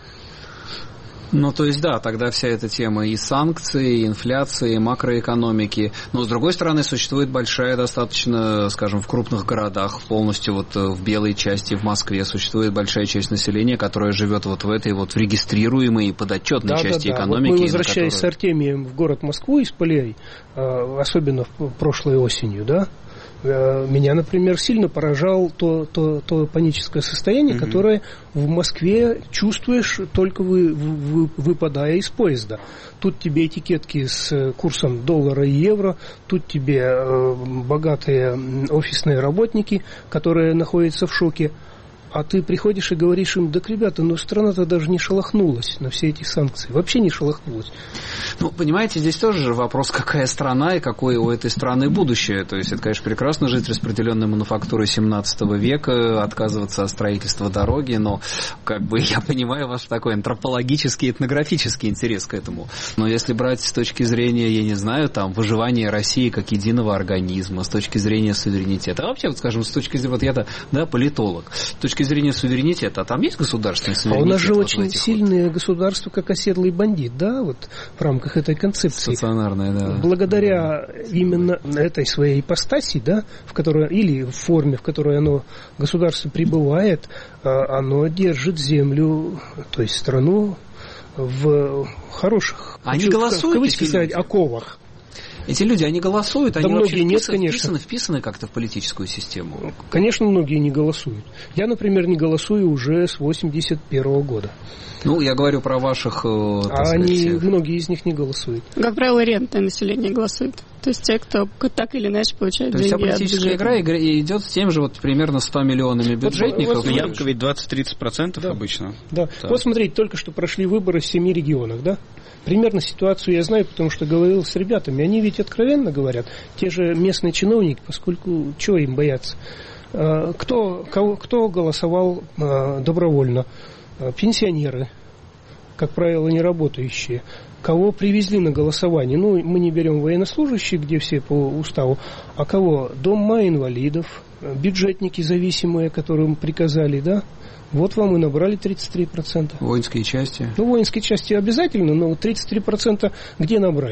Ну, то есть, да, тогда вся эта тема и санкций, и инфляции, и макроэкономики. Но, с другой стороны, существует большая достаточно, скажем, в крупных городах, полностью вот в белой части, в Москве, существует большая часть населения, которая живет вот в этой вот регистрируемой и подотчетной да, части да, да. экономики. Вот мы, возвращаясь которую... с Артемием в город Москву из полей, особенно прошлой осенью, да, меня, например, сильно поражало то, то, то паническое состояние, mm-hmm. которое в Москве чувствуешь, только вы, вы, выпадая из поезда. Тут тебе этикетки с курсом доллара и евро, тут тебе э, богатые офисные работники, которые находятся в шоке. А ты приходишь и говоришь им: да, ребята, ну страна-то даже не шелохнулась на все эти санкции. Вообще не шелохнулась. Ну, понимаете, здесь тоже вопрос, какая страна и какое у этой страны будущее. То есть это, конечно, прекрасно жить распределенной мануфактурой семнадцатого века, отказываться от строительства дороги, но как бы я понимаю ваш такой антропологический, этнографический интерес к этому. Но если брать с точки зрения, я не знаю, там, выживания России как единого организма, с точки зрения суверенитета, а вообще, вот, скажем, с точки зрения, вот я-то, да, политолог, с точки зрения суверенитета, а там есть государственный суверенитет? А у нас же вот очень сильное вот государство, как оседлый бандит, да, вот в рамках этой концепции. Стационарное, да. Благодаря именно этой своей ипостаси, да, в которой, или в форме, в которой оно, государство пребывает, оно держит землю, то есть страну в хороших, они хочу, голосуют, в кавычки сказать, оковах. Эти люди, они голосуют, да они вообще нет, вписаны, конечно. вписаны, вписаны как-то в политическую систему? Конечно, многие не голосуют. Я, например, не голосую уже с восемьдесят первого года. Ну, я говорю про ваших... А сказать, они, многие из них не голосуют. Как правило, рентное население голосует. То есть те, кто так или иначе получает деньги. То есть вся политическая игра идет с тем же вот примерно ста миллионами бюджетников. Вот, явка ведь двадцать-тридцать процентов да. обычно. Да. Да. Вот смотрите, только что прошли выборы в семи регионах, да? Примерно ситуацию я знаю, потому что говорил с ребятами. Они ведь откровенно говорят, те же местные чиновники, поскольку чего им бояться? Кто, кого, кто голосовал добровольно? Пенсионеры, как правило, не работающие. Кого привезли на голосование? Ну, мы не берем военнослужащих, где все по уставу, а кого? Дома инвалидов, бюджетники зависимые, которым приказали, да? Вот вам и набрали тридцать три процента. Воинские части? Ну, воинские части обязательно, но тридцать три процента где набрать?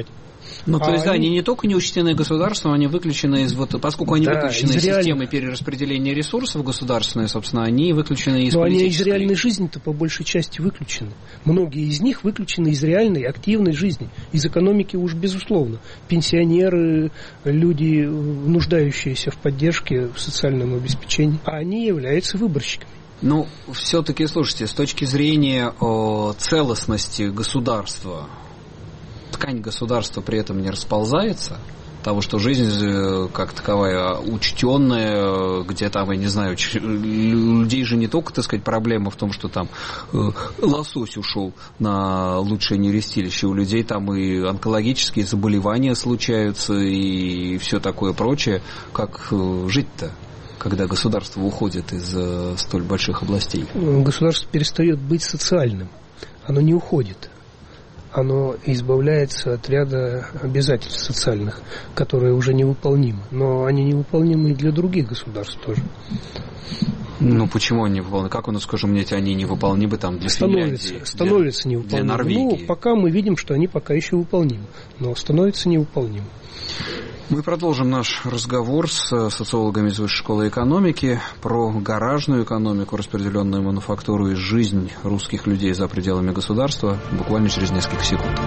Ну, то а есть, да, они... они не только не учтены государством, они выключены из вот, поскольку они да, выключены из реальных... системы перераспределения ресурсов государственной, собственно, они выключены из Но политической. они из реальной жизни-то по большей части выключены. Многие из них выключены из реальной, активной жизни, из экономики уж безусловно. Пенсионеры, люди, нуждающиеся в поддержке, в социальном обеспечении, а они являются выборщиками. Ну, все-таки, слушайте, с точки зрения о, целостности государства, ткань государства при этом не расползается, того, что жизнь как таковая учтенная, где там, я не знаю, людей же не только, так сказать, проблема в том, что там лосось ушел на лучшее нерестилище, у людей там и онкологические заболевания случаются и все такое прочее. Как жить-то, когда государство уходит из э, столь больших областей? Государство перестает быть социальным. Оно не уходит. Оно избавляется от ряда обязательств социальных, которые уже невыполнимы. Но они невыполнимы и для других государств тоже. Ну, почему они невыполнимы? Как у нас, скажем, мне, они невыполнимы там для становятся, Финляндии? становятся для, невыполнимы. Для Норвегии? Ну, пока мы видим, что они пока еще выполнимы. Но становятся невыполнимы. Мы продолжим наш разговор с социологами из Высшей школы экономики про гаражную экономику, распределенную мануфактуру и жизнь русских людей за пределами государства буквально через несколько секунд.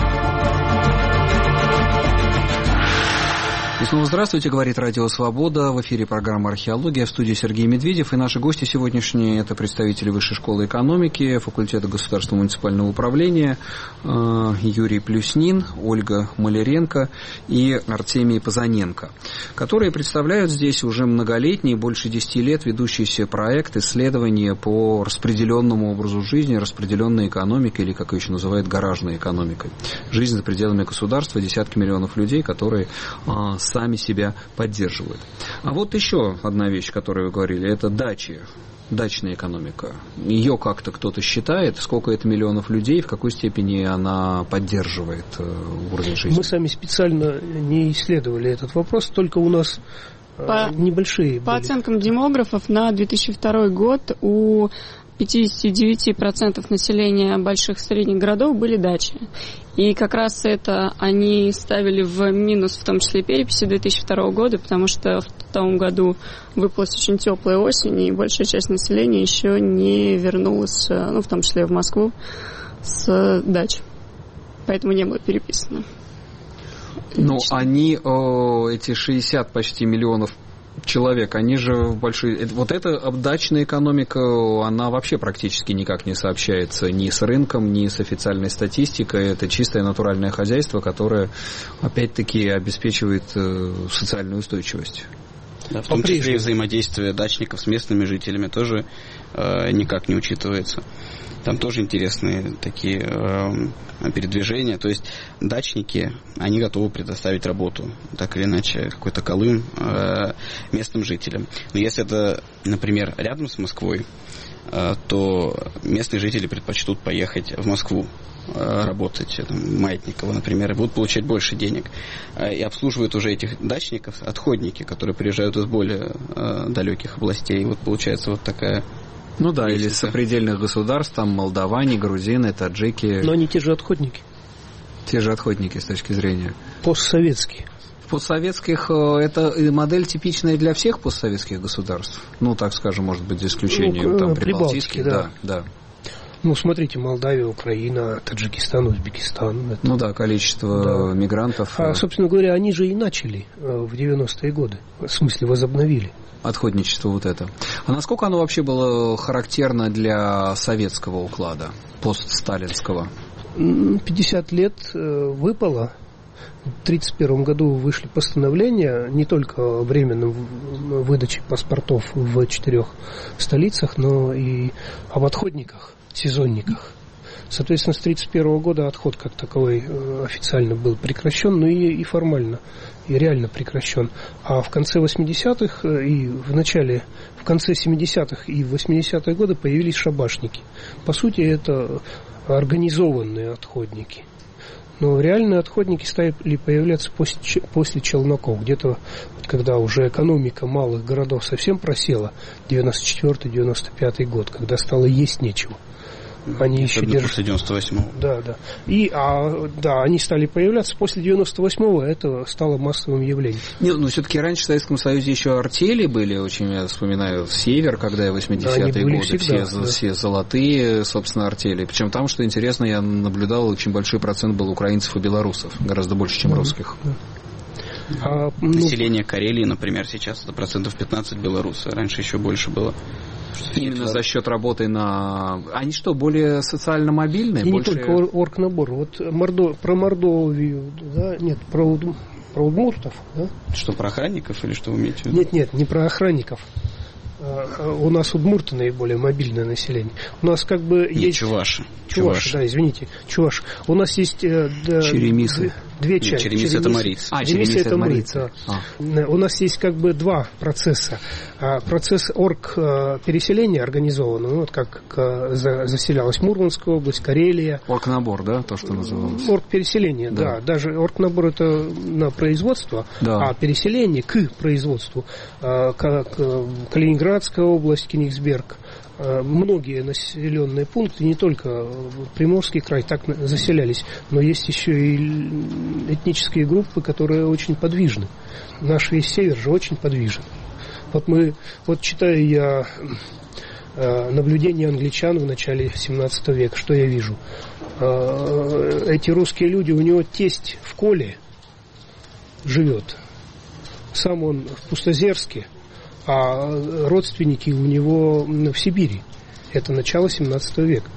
И снова здравствуйте, говорит Радио Свобода. В эфире программа «Археология», в студии Сергей Медведев. И наши гости сегодняшние – это представители Высшей школы экономики, факультета государственного муниципального управления Юрий Плюснин, Ольга Маляренко и Артемий Позаненко, которые представляют здесь уже многолетний, больше десяти лет ведущийся проект исследования по распределенному образу жизни, распределенной экономике, или, как ее еще называют, гаражной экономикой. Жизнь за пределами государства, десятки миллионов людей, которые сами себя поддерживают. А вот еще одна вещь, о которой вы говорили, это дачи, дачная экономика. Ее как-то кто-то считает, сколько это миллионов людей, в какой степени она поддерживает уровень жизни? Мы сами специально не исследовали этот вопрос, только у нас по, небольшие По были. оценкам демографов, на две тысячи второй год у пятьдесят девять процентов населения больших и средних городов были дачи. И как раз это они ставили в минус, в том числе переписи две тысячи второго года, потому что в том году выпалась очень теплая осень, и большая часть населения еще не вернулась, ну, в том числе в Москву, с дач. Поэтому не было переписано. Ну, они, о, эти шестьдесят почти миллионов человек, они же большие... Вот эта дачная экономика, она вообще практически никак не сообщается ни с рынком, ни с официальной статистикой. Это чистое натуральное хозяйство, которое, опять-таки, обеспечивает социальную устойчивость. Да, в том числе и взаимодействие дачников с местными жителями тоже э, никак не учитывается. Там тоже интересные такие э, передвижения. То есть дачники, они готовы предоставить работу, так или иначе, какой-то колым э, местным жителям. Но если это, например, рядом с Москвой, э, то местные жители предпочтут поехать в Москву э, работать, там, Маятниково, например, и будут получать больше денег. Э, и обслуживают уже этих дачников отходники, которые приезжают из более э, далеких областей. И вот получается вот такая... Ну да, или с сопредельных государств, там молдаване, грузины, таджики. Но они те же отходники. Те же отходники с точки зрения. Постсоветские. В постсоветских это модель типичная для всех постсоветских государств. Ну, так скажем, может быть, за исключением ну, там прибалтийских. Да. да, да. Ну, смотрите, Молдавия, Украина, Таджикистан, Узбекистан. Это... Ну да, количество да. мигрантов. А, собственно говоря, они же и начали в девяностые годы. В смысле, возобновили. Отходничество вот это. А насколько оно вообще было характерно для советского уклада, постсталинского? пятьдесят лет выпало. В тридцать первом году вышли постановления не только о временной выдаче паспортов в четырех столицах, но и об отходниках, сезонниках. Соответственно, с тридцать первого года отход как таковой официально был прекращен, но и, и формально, и реально прекращен. А в конце восьмидесятых и в начале, в конце семидесятых и восьмидесятые годы появились шабашники. По сути, это организованные отходники. Но реальные отходники стали появляться после, после Челноков. Где-то, когда уже экономика малых городов совсем просела, девяносто четвёртый — девяносто пятый год, когда стало есть нечего. Они еще держат. После девяносто восьмого. Да, да. И, а, да, они стали появляться. После девяносто восьмого это стало массовым явлением. Нет, но все-таки раньше в Советском Союзе еще артели были, очень, я вспоминаю, Север, когда я восьмидесятые годы, всегда, все, да. все золотые, собственно, артели. Причем там, что интересно, я наблюдал, очень большой процент был украинцев и белорусов, гораздо больше, чем русских. А, ну, Население Карелии, например, сейчас это процентов пятнадцать белорусы, раньше еще больше было. Именно за счет работы на... Они что, более социально мобильные? И больше... не только оргнабор. Вот Мордо... про Мордовию, да, нет, про, Уд... про удмуртов, да? Что, про охранников или что вы имеете в виду? Нет, нет, не про охранников. У нас удмурты наиболее мобильное население. У нас как бы Нет, есть... чуваши. Чуваши, да, извините. Чуваши. У нас есть... Да, черемисы. Две части. Черемис это марийцы. А, черемис это марийцы. Да. А. У нас есть как бы два процесса. Процесс орг-переселения организован, ну, вот как заселялась Мурманская область, Карелия. Оргнабор, да, то, что называлось? Орг-переселение, да. да. Даже оргнабор это на производство, да. А переселение к производству, как Калининградская область, Кенигсберг, многие населенные пункты, не только Приморский край, так заселялись, но есть еще и этнические группы, которые очень подвижны. Наш весь север же очень подвижен. Вот мы, вот читаю я наблюдения англичан в начале семнадцатого века, что я вижу. Эти русские люди, у него тесть в Коле живет. Сам он в Пустозерске, а родственники у него в Сибири. Это начало семнадцатого века.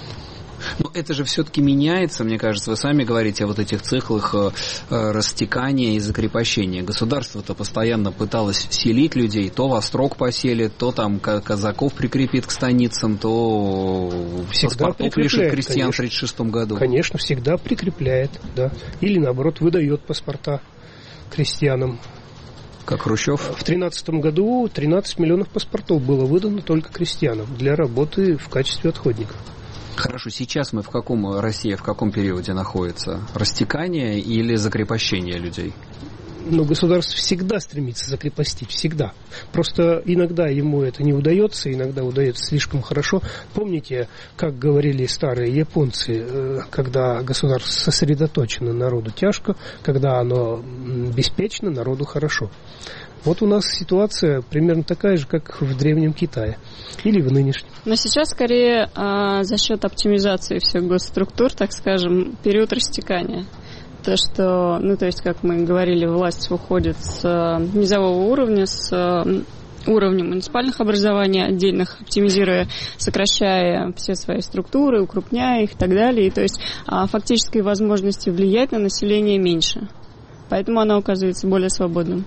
Но это же все-таки меняется, мне кажется. Вы сами говорите о вот этих циклах э, растекания и закрепощения. Государство-то постоянно пыталось селить людей. То в Острог поселит, то там казаков прикрепит к станицам, то паспортов лишит крестьян конечно. В тридцать шестом году. Конечно, всегда прикрепляет, да. Или, наоборот, выдает паспорта крестьянам. Как Хрущев? В тринадцатом году тринадцать миллионов паспортов было выдано только крестьянам для работы в качестве отходников. Хорошо, сейчас мы в каком, Россия в каком периоде находится? Растекание или закрепощение людей? Но государство всегда стремится закрепостить, всегда. Просто иногда ему это не удается, иногда удается слишком хорошо. Помните, как говорили старые японцы, когда государство сосредоточено, народу тяжко, когда оно беспечно, народу хорошо. Вот у нас ситуация примерно такая же, как в Древнем Китае или в нынешнем. Но сейчас скорее а, за счет оптимизации всех госструктур, так скажем, период растекания. То, что, ну, то есть, как мы говорили, власть уходит с низового уровня, с уровня муниципальных образований отдельных, оптимизируя, сокращая все свои структуры, укрупняя их и так далее. И, то есть, фактической возможности влиять на население меньше. Поэтому оно оказывается более свободным.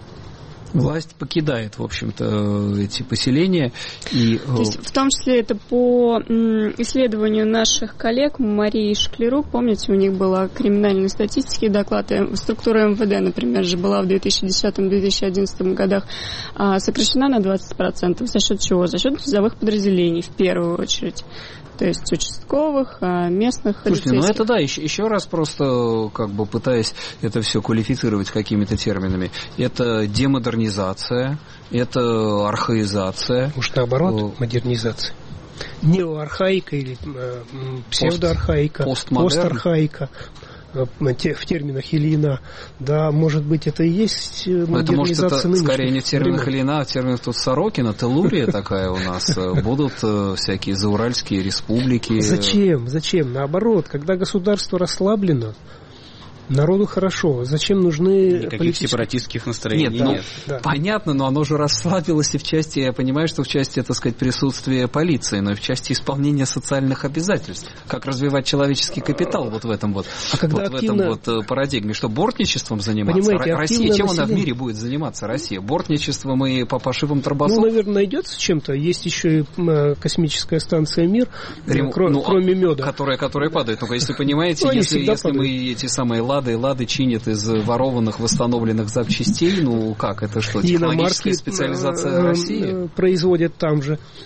Власть покидает, в общем-то, эти поселения. И... То есть, в том числе, это по исследованию наших коллег Марии Шклерук, помните, у них была криминальные статистики, доклады, структура эм вэ дэ, например, же была в две тысячи десятом — две тысячи одиннадцатом годах сокращена на двадцать процентов. За счет чего? За счет низовых подразделений, в первую очередь. То есть участковых, местных. Слушайте, ну это да, еще, еще раз просто, как бы пытаясь это все квалифицировать какими-то терминами, это демодернизация, это архаизация. Может, наоборот, модернизация. Неоархаика или э, псевдоархаика, постархаика. В терминах Ильина, да, может быть, это и есть модернизация. Это, может, это нынешних скорее не в терминах времен. Ильина, а в терминах тут Сорокина, Телурия такая у нас. Будут всякие зауральские республики. Зачем? Зачем? Наоборот, когда государство расслаблено, народу хорошо. Зачем нужны никаких политические... сепаратистских настроений нет? Ну, нет. Да. Понятно, но оно же расслабилось и в части, я понимаю, что в части, так сказать, присутствия полиции, но и в части исполнения социальных обязательств. Как развивать человеческий капитал вот в этом вот, а когда вот, активно... в этом вот парадигме. Что, бортничеством заниматься? Понимаете, Россия, чем население... она в мире будет заниматься? Россия? Бортничеством и по пошивам торбасов? Ну, наверное, найдется чем-то. Есть еще и космическая станция «Мир», Рем... кро... ну, кроме меда. Которая, которая падает. Ну, если понимаете, ну, если, если мы падают. эти самые лады и лады чинят из ворованных, восстановленных запчастей, ну как, это что, технологическая специализация России? Производят там же.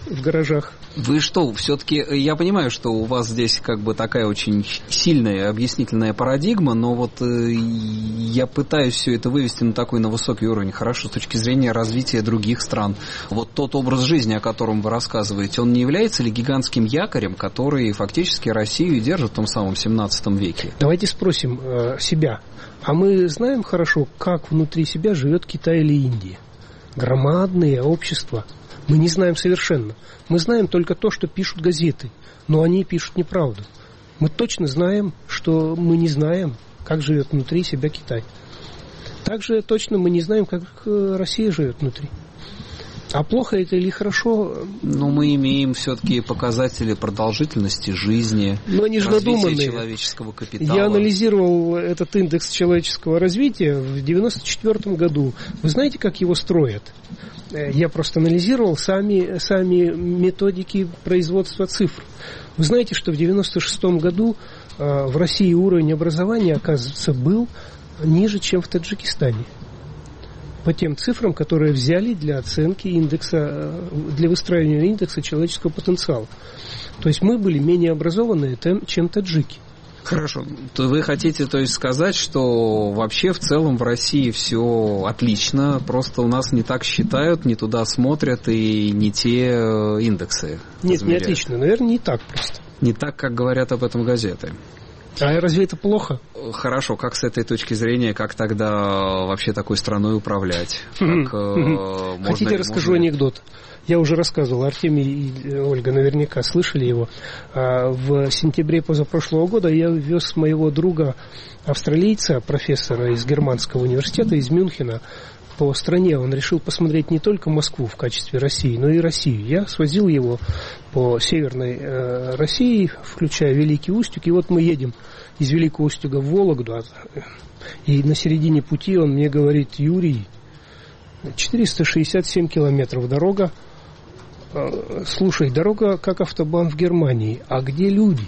в гаражах. Вы что, все-таки, я понимаю, что у вас здесь как бы такая очень сильная объяснительная парадигма, но вот э, я пытаюсь все это вывести на такой, на высокий уровень. Хорошо, с точки зрения развития других стран. Вот тот образ жизни, о котором вы рассказываете, он не является ли гигантским якорем, который фактически Россию держит в том самом семнадцатом веке? Давайте спросим э, себя. А мы знаем хорошо, как внутри себя живет Китай или Индия? Громадные общества. Мы не знаем совершенно. Мы знаем только то, что пишут газеты, но они пишут неправду. Мы точно знаем, что мы не знаем, как живет внутри себя Китай. Также точно мы не знаем, как Россия живет внутри. А плохо это или хорошо? Но мы имеем все-таки показатели продолжительности жизни, но они же развития надуманные. Человеческого капитала. Я анализировал этот индекс человеческого развития в девяносто четвёртом году. Вы знаете, как его строят? Я просто анализировал сами, сами методики производства цифр. Вы знаете, что в девяносто шестом году э, в России уровень образования, оказывается, был ниже, чем в Таджикистане. По тем цифрам, которые взяли для оценки индекса, для выстраивания индекса человеческого потенциала. То есть мы были менее образованные, чем таджики. Хорошо. То вы хотите, то есть, сказать, что вообще в целом в России все отлично, просто у нас не так считают, не туда смотрят и не те индексы Нет, измеряют. Не отлично. Наверное, не так просто. Не так, как говорят об этом газеты. А разве это плохо? Хорошо, как с этой точки зрения, как тогда вообще такой страной управлять? Как, mm-hmm. можно, Хотите, расскажу можно... анекдот? Я уже рассказывал, Артемий и Ольга наверняка слышали его. В сентябре позапрошлого года я вез моего друга австралийца, профессора из Германского университета, из Мюнхена, по стране. Он решил посмотреть не только Москву в качестве России, но и Россию. Я свозил его по северной э, России, включая Великий Устюг. И вот мы едем из Великого Устюга в Вологду. И на середине пути он мне говорит: Юрий, четыреста шестьдесят семь километров дорога. Слушай, дорога как автобан в Германии. А где люди?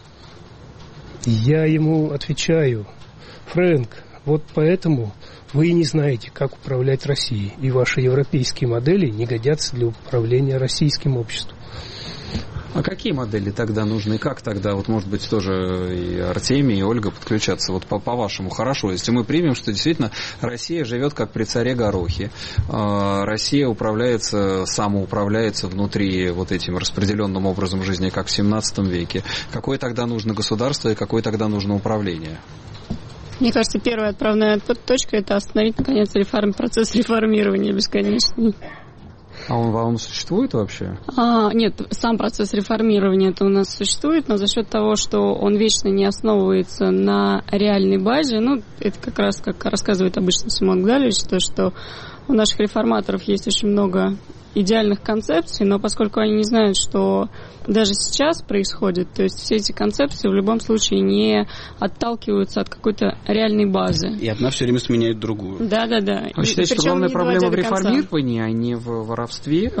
Я ему отвечаю: Фрэнк, вот поэтому вы и не знаете, как управлять Россией. И ваши европейские модели не годятся для управления российским обществом. А какие модели тогда нужны? Как тогда, вот, может быть, тоже и Артемий, и Ольга подключаться? Вот по- по-вашему, хорошо, если мы примем, что действительно Россия живет как при царе Горохе, э, Россия управляется, самоуправляется внутри вот этим распределенным образом жизни, как в семнадцатом веке. Какое тогда нужно государство и какое тогда нужно управление? Мне кажется, первая отправная точка – это остановить, наконец, реформ, процесс реформирования бесконечный. А он, он существует вообще? А, нет, сам процесс реформирования это у нас существует, но за счет того, что он вечно не основывается на реальной базе, ну, это как раз, как рассказывает обычно Симон Гдальевич, то, что у наших реформаторов есть очень много идеальных концепций, но поскольку они не знают, что даже сейчас происходит, то есть все эти концепции в любом случае не отталкиваются от какой-то реальной базы. И одна все время сменяет другую. Да-да-да. Вы считаете, что главная проблема в реформировании, а не в воровстве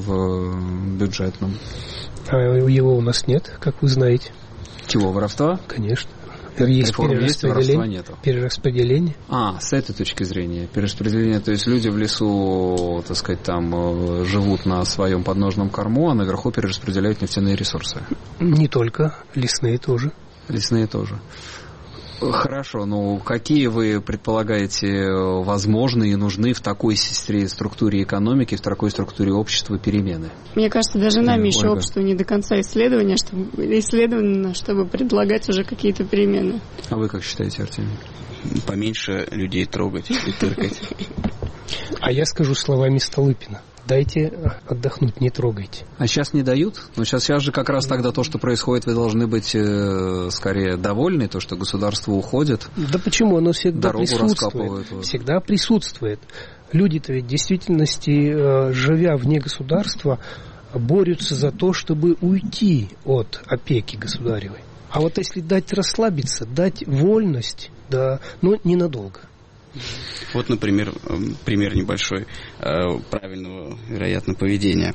в бюджетном? А его у нас нет, как вы знаете. Чего, воровства? Конечно. Есть перераспределение, перераспределение. А, с этой точки зрения. Перераспределение, то есть люди в лесу, так сказать, там живут на своем подножном корму, а наверху перераспределяют нефтяные ресурсы. Не только, лесные тоже. Лесные тоже. Хорошо, ну какие вы предполагаете возможны и нужны в такой структуре экономики, в такой структуре общества перемены? Мне кажется, даже нами Ольга. Еще общество не до конца исследовано, чтобы, исследовано, чтобы предлагать уже какие-то перемены. А вы как считаете, Артемий? Поменьше людей трогать и тыркать. А я скажу словами Столыпина: дайте отдохнуть, не трогайте. А сейчас не дают? Ну, сейчас, сейчас же как раз тогда то, что происходит, вы должны быть э, скорее довольны, то, что государство уходит. Да почему? Оно всегда присутствует. Всегда присутствует. Люди-то ведь в действительности, э, живя вне государства, борются за то, чтобы уйти от опеки государевой. А вот если дать расслабиться, дать вольность, да, но ненадолго. Вот, например, пример небольшой правильного, вероятно, поведения.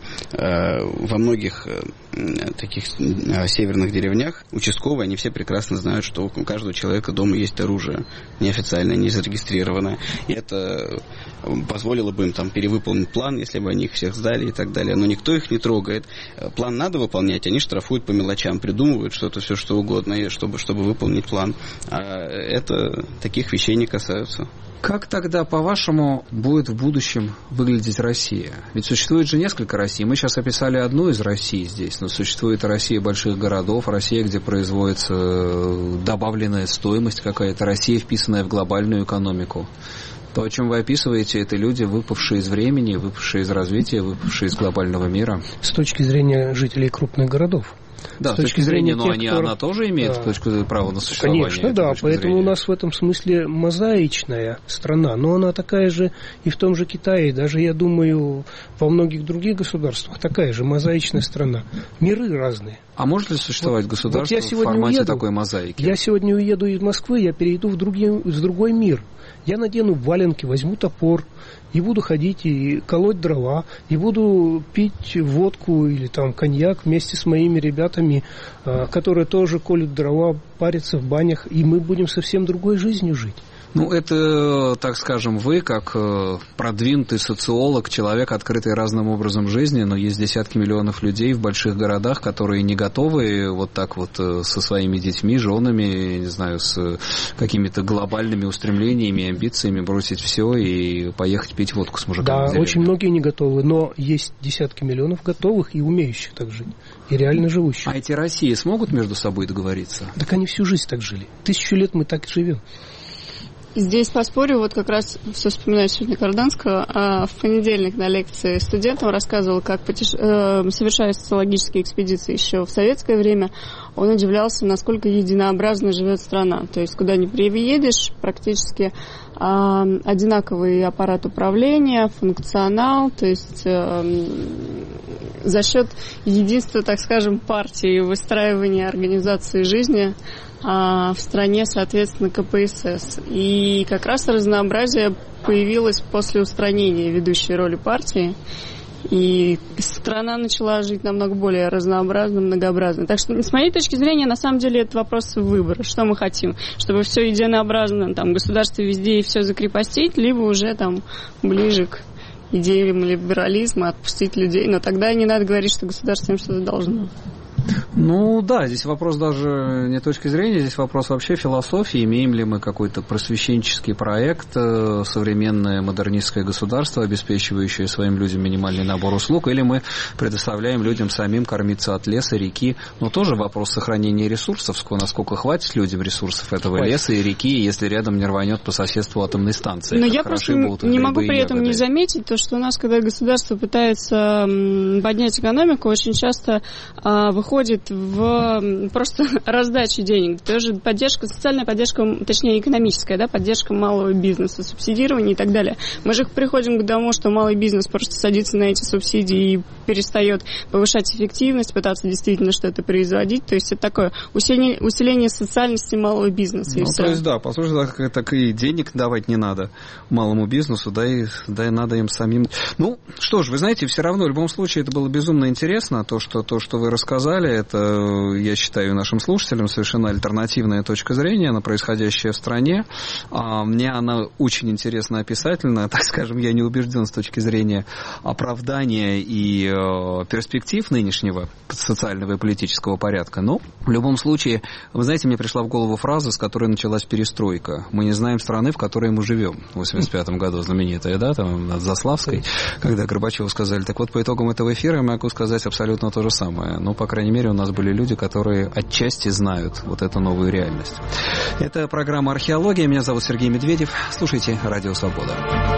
Во многих таких северных деревнях участковые, они все прекрасно знают, что у каждого человека дома есть оружие, неофициальное, не зарегистрированное. И это позволило бы им там перевыполнить план, если бы они их всех сдали и так далее. Но никто их не трогает. План надо выполнять, они штрафуют по мелочам, придумывают что-то, все что угодно, чтобы, чтобы выполнить план. А это таких вещей не касаются. Как тогда, по-вашему, будет в будущем выглядеть Россия? Ведь существует же несколько Россий. Мы сейчас описали одну из Россий здесь, но существует Россия больших городов, Россия, где производится добавленная стоимость какая-то, Россия, вписанная в глобальную экономику. То, о чем вы описываете, это люди, выпавшие из времени, выпавшие из развития, выпавшие из глобального мира. С точки зрения жителей крупных городов. Да, с, с точки, точки зрения, но они, кто... она тоже имеет да. точку права на существование. Конечно, да, поэтому зрения. У нас в этом смысле мозаичная страна, но она такая же и в том же Китае, даже, я думаю, во многих других государствах такая же мозаичная страна. Миры разные. А может ли существовать вот, государство вот в формате уеду, такой мозаики? Я сегодня уеду из Москвы, я перейду в, другие, в другой мир. Я надену валенки, возьму топор и буду ходить и колоть дрова, и буду пить водку или там коньяк вместе с моими ребятами, которые тоже колют дрова, парятся в банях, и мы будем совсем другой жизнью жить. Ну, это, так скажем, вы, как продвинутый социолог, человек, открытый разным образом жизни, но есть десятки миллионов людей в больших городах, которые не готовы вот так вот со своими детьми, женами, не знаю, с какими-то глобальными устремлениями, амбициями бросить все и поехать пить водку с мужиками. Да, очень многие не готовы, но есть десятки миллионов готовых и умеющих так жить, и реально живущих. А эти России смогут между собой договориться? Так они всю жизнь так жили. Тысячу лет мы так живем. Здесь поспорю, вот как раз все вспоминаю сегодня Карданского, а в понедельник на лекции студентам рассказывал, как потеш... э, совершая социологические экспедиции еще в советское время, он удивлялся, насколько единообразно живет страна. То есть, куда ни приедешь, практически э, одинаковый аппарат управления, функционал, то есть э, за счет единства, так скажем, партии, выстраивания организации жизни в стране, соответственно, ка пэ эс эс. И как раз разнообразие появилось после устранения ведущей роли партии. И страна начала жить намного более разнообразно, многообразно. Так что, с моей точки зрения, на самом деле, это вопрос выбора. Что мы хотим? Чтобы все единообразно, там, государство везде и все закрепостить, либо уже там ближе к идеям либерализма отпустить людей. Но тогда не надо говорить, что государство им что-то должно. Ну да, здесь вопрос даже не точки зрения, здесь вопрос вообще философии. Имеем ли мы какой-то просвещенческий проект, современное модернистское государство, обеспечивающее своим людям минимальный набор услуг, или мы предоставляем людям самим кормиться от леса, реки. Но тоже вопрос сохранения ресурсов, насколько хватит людям ресурсов этого хватит. Леса и реки, если рядом не рванет по соседству атомной станции. Но я просто не могу при этом не заметить то, что у нас, когда государство пытается поднять экономику, очень часто выходит входит в просто раздачу денег. Тоже поддержка, социальная поддержка, точнее экономическая, да, поддержка малого бизнеса, субсидирование и так далее. Мы же приходим к тому, что малый бизнес просто садится на эти субсидии и перестает повышать эффективность, пытаться действительно что-то производить. То есть это такое усиление, усиление социальности малого бизнеса. Ну, то есть, да, по сути, так, так и денег давать не надо малому бизнесу, да и, да и надо им самим. Ну, что ж, вы знаете, все равно в любом случае это было безумно интересно, то, что, то, что вы рассказали. Это, я считаю, нашим слушателям совершенно альтернативная точка зрения на происходящее в стране. Мне она очень интересна описательно. Так скажем, я не убежден с точки зрения оправдания и перспектив нынешнего социального и политического порядка. Но в любом случае, вы знаете, мне пришла в голову фраза, с которой началась перестройка. Мы не знаем страны, в которой мы живем. В восемьдесят пятом году знаменитая, да, там, над Заславской, когда Горбачеву сказали. Так вот, по итогам этого эфира я могу сказать абсолютно то же самое. Ну, по крайней мере, у нас были люди, которые отчасти знают вот эту новую реальность. Это программа «Археология». Меня зовут Сергей Медведев. Слушайте «Радио Свобода».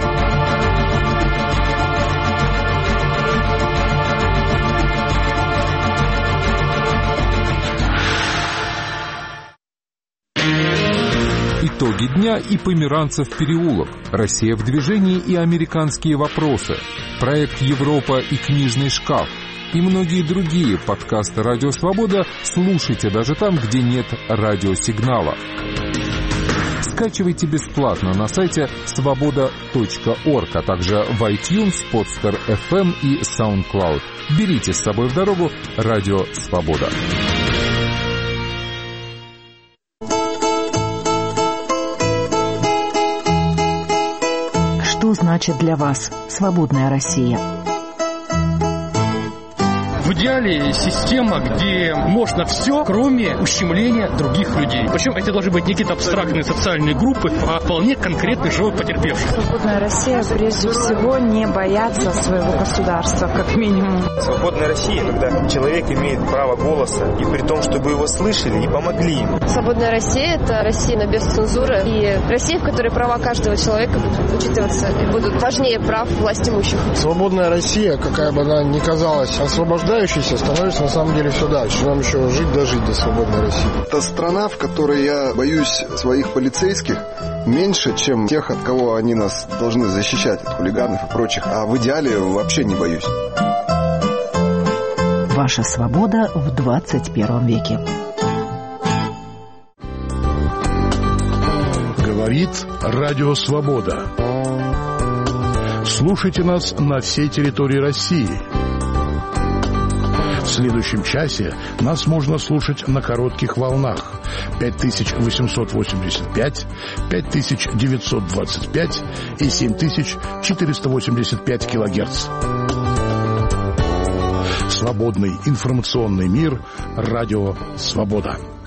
Итоги дня и Померанцев переулок. Россия в движении и американские вопросы. Проект «Европа» и книжный шкаф. И многие другие подкасты «Радио Свобода» слушайте даже там, где нет радиосигнала. скачивайте бесплатно на сайте свобода точка орг, а также в iTunes, Podster эф эм и SoundCloud. Берите с собой в дорогу радио «Свобода». Что значит для вас свободная Россия? В идеале система, где можно все, кроме ущемления других людей. Причем это должны быть не какие-то абстрактные социальные группы, а вполне конкретный живой потерпевший. Свободная Россия, прежде всего, не бояться своего государства, как минимум. Свободная Россия, когда человек имеет право голоса, и при том, чтобы его слышали и помогли ему. Свободная Россия – это Россия без цензуры, и Россия, в которой права каждого человека будут учитываться и будут важнее прав власть имущих. Свободная Россия, какая бы она ни казалась освобождающей, становится на самом деле все дальше. Нам еще жить дожить до свободной России. Это страна, в которой я боюсь своих полицейских меньше, чем тех, от кого они нас должны защищать, от хулиганов и прочих. А в идеале вообще не боюсь. Ваша свобода в двадцать первом веке. Говорит Радио Свобода. Слушайте нас на всей территории России. В следующем часе нас можно слушать на коротких волнах пять тысяч восемьсот восемьдесят пять, пять тысяч девятьсот двадцать пять и семь тысяч четыреста восемьдесят пять килогерц. Свободный информационный мир. Радио Свобода.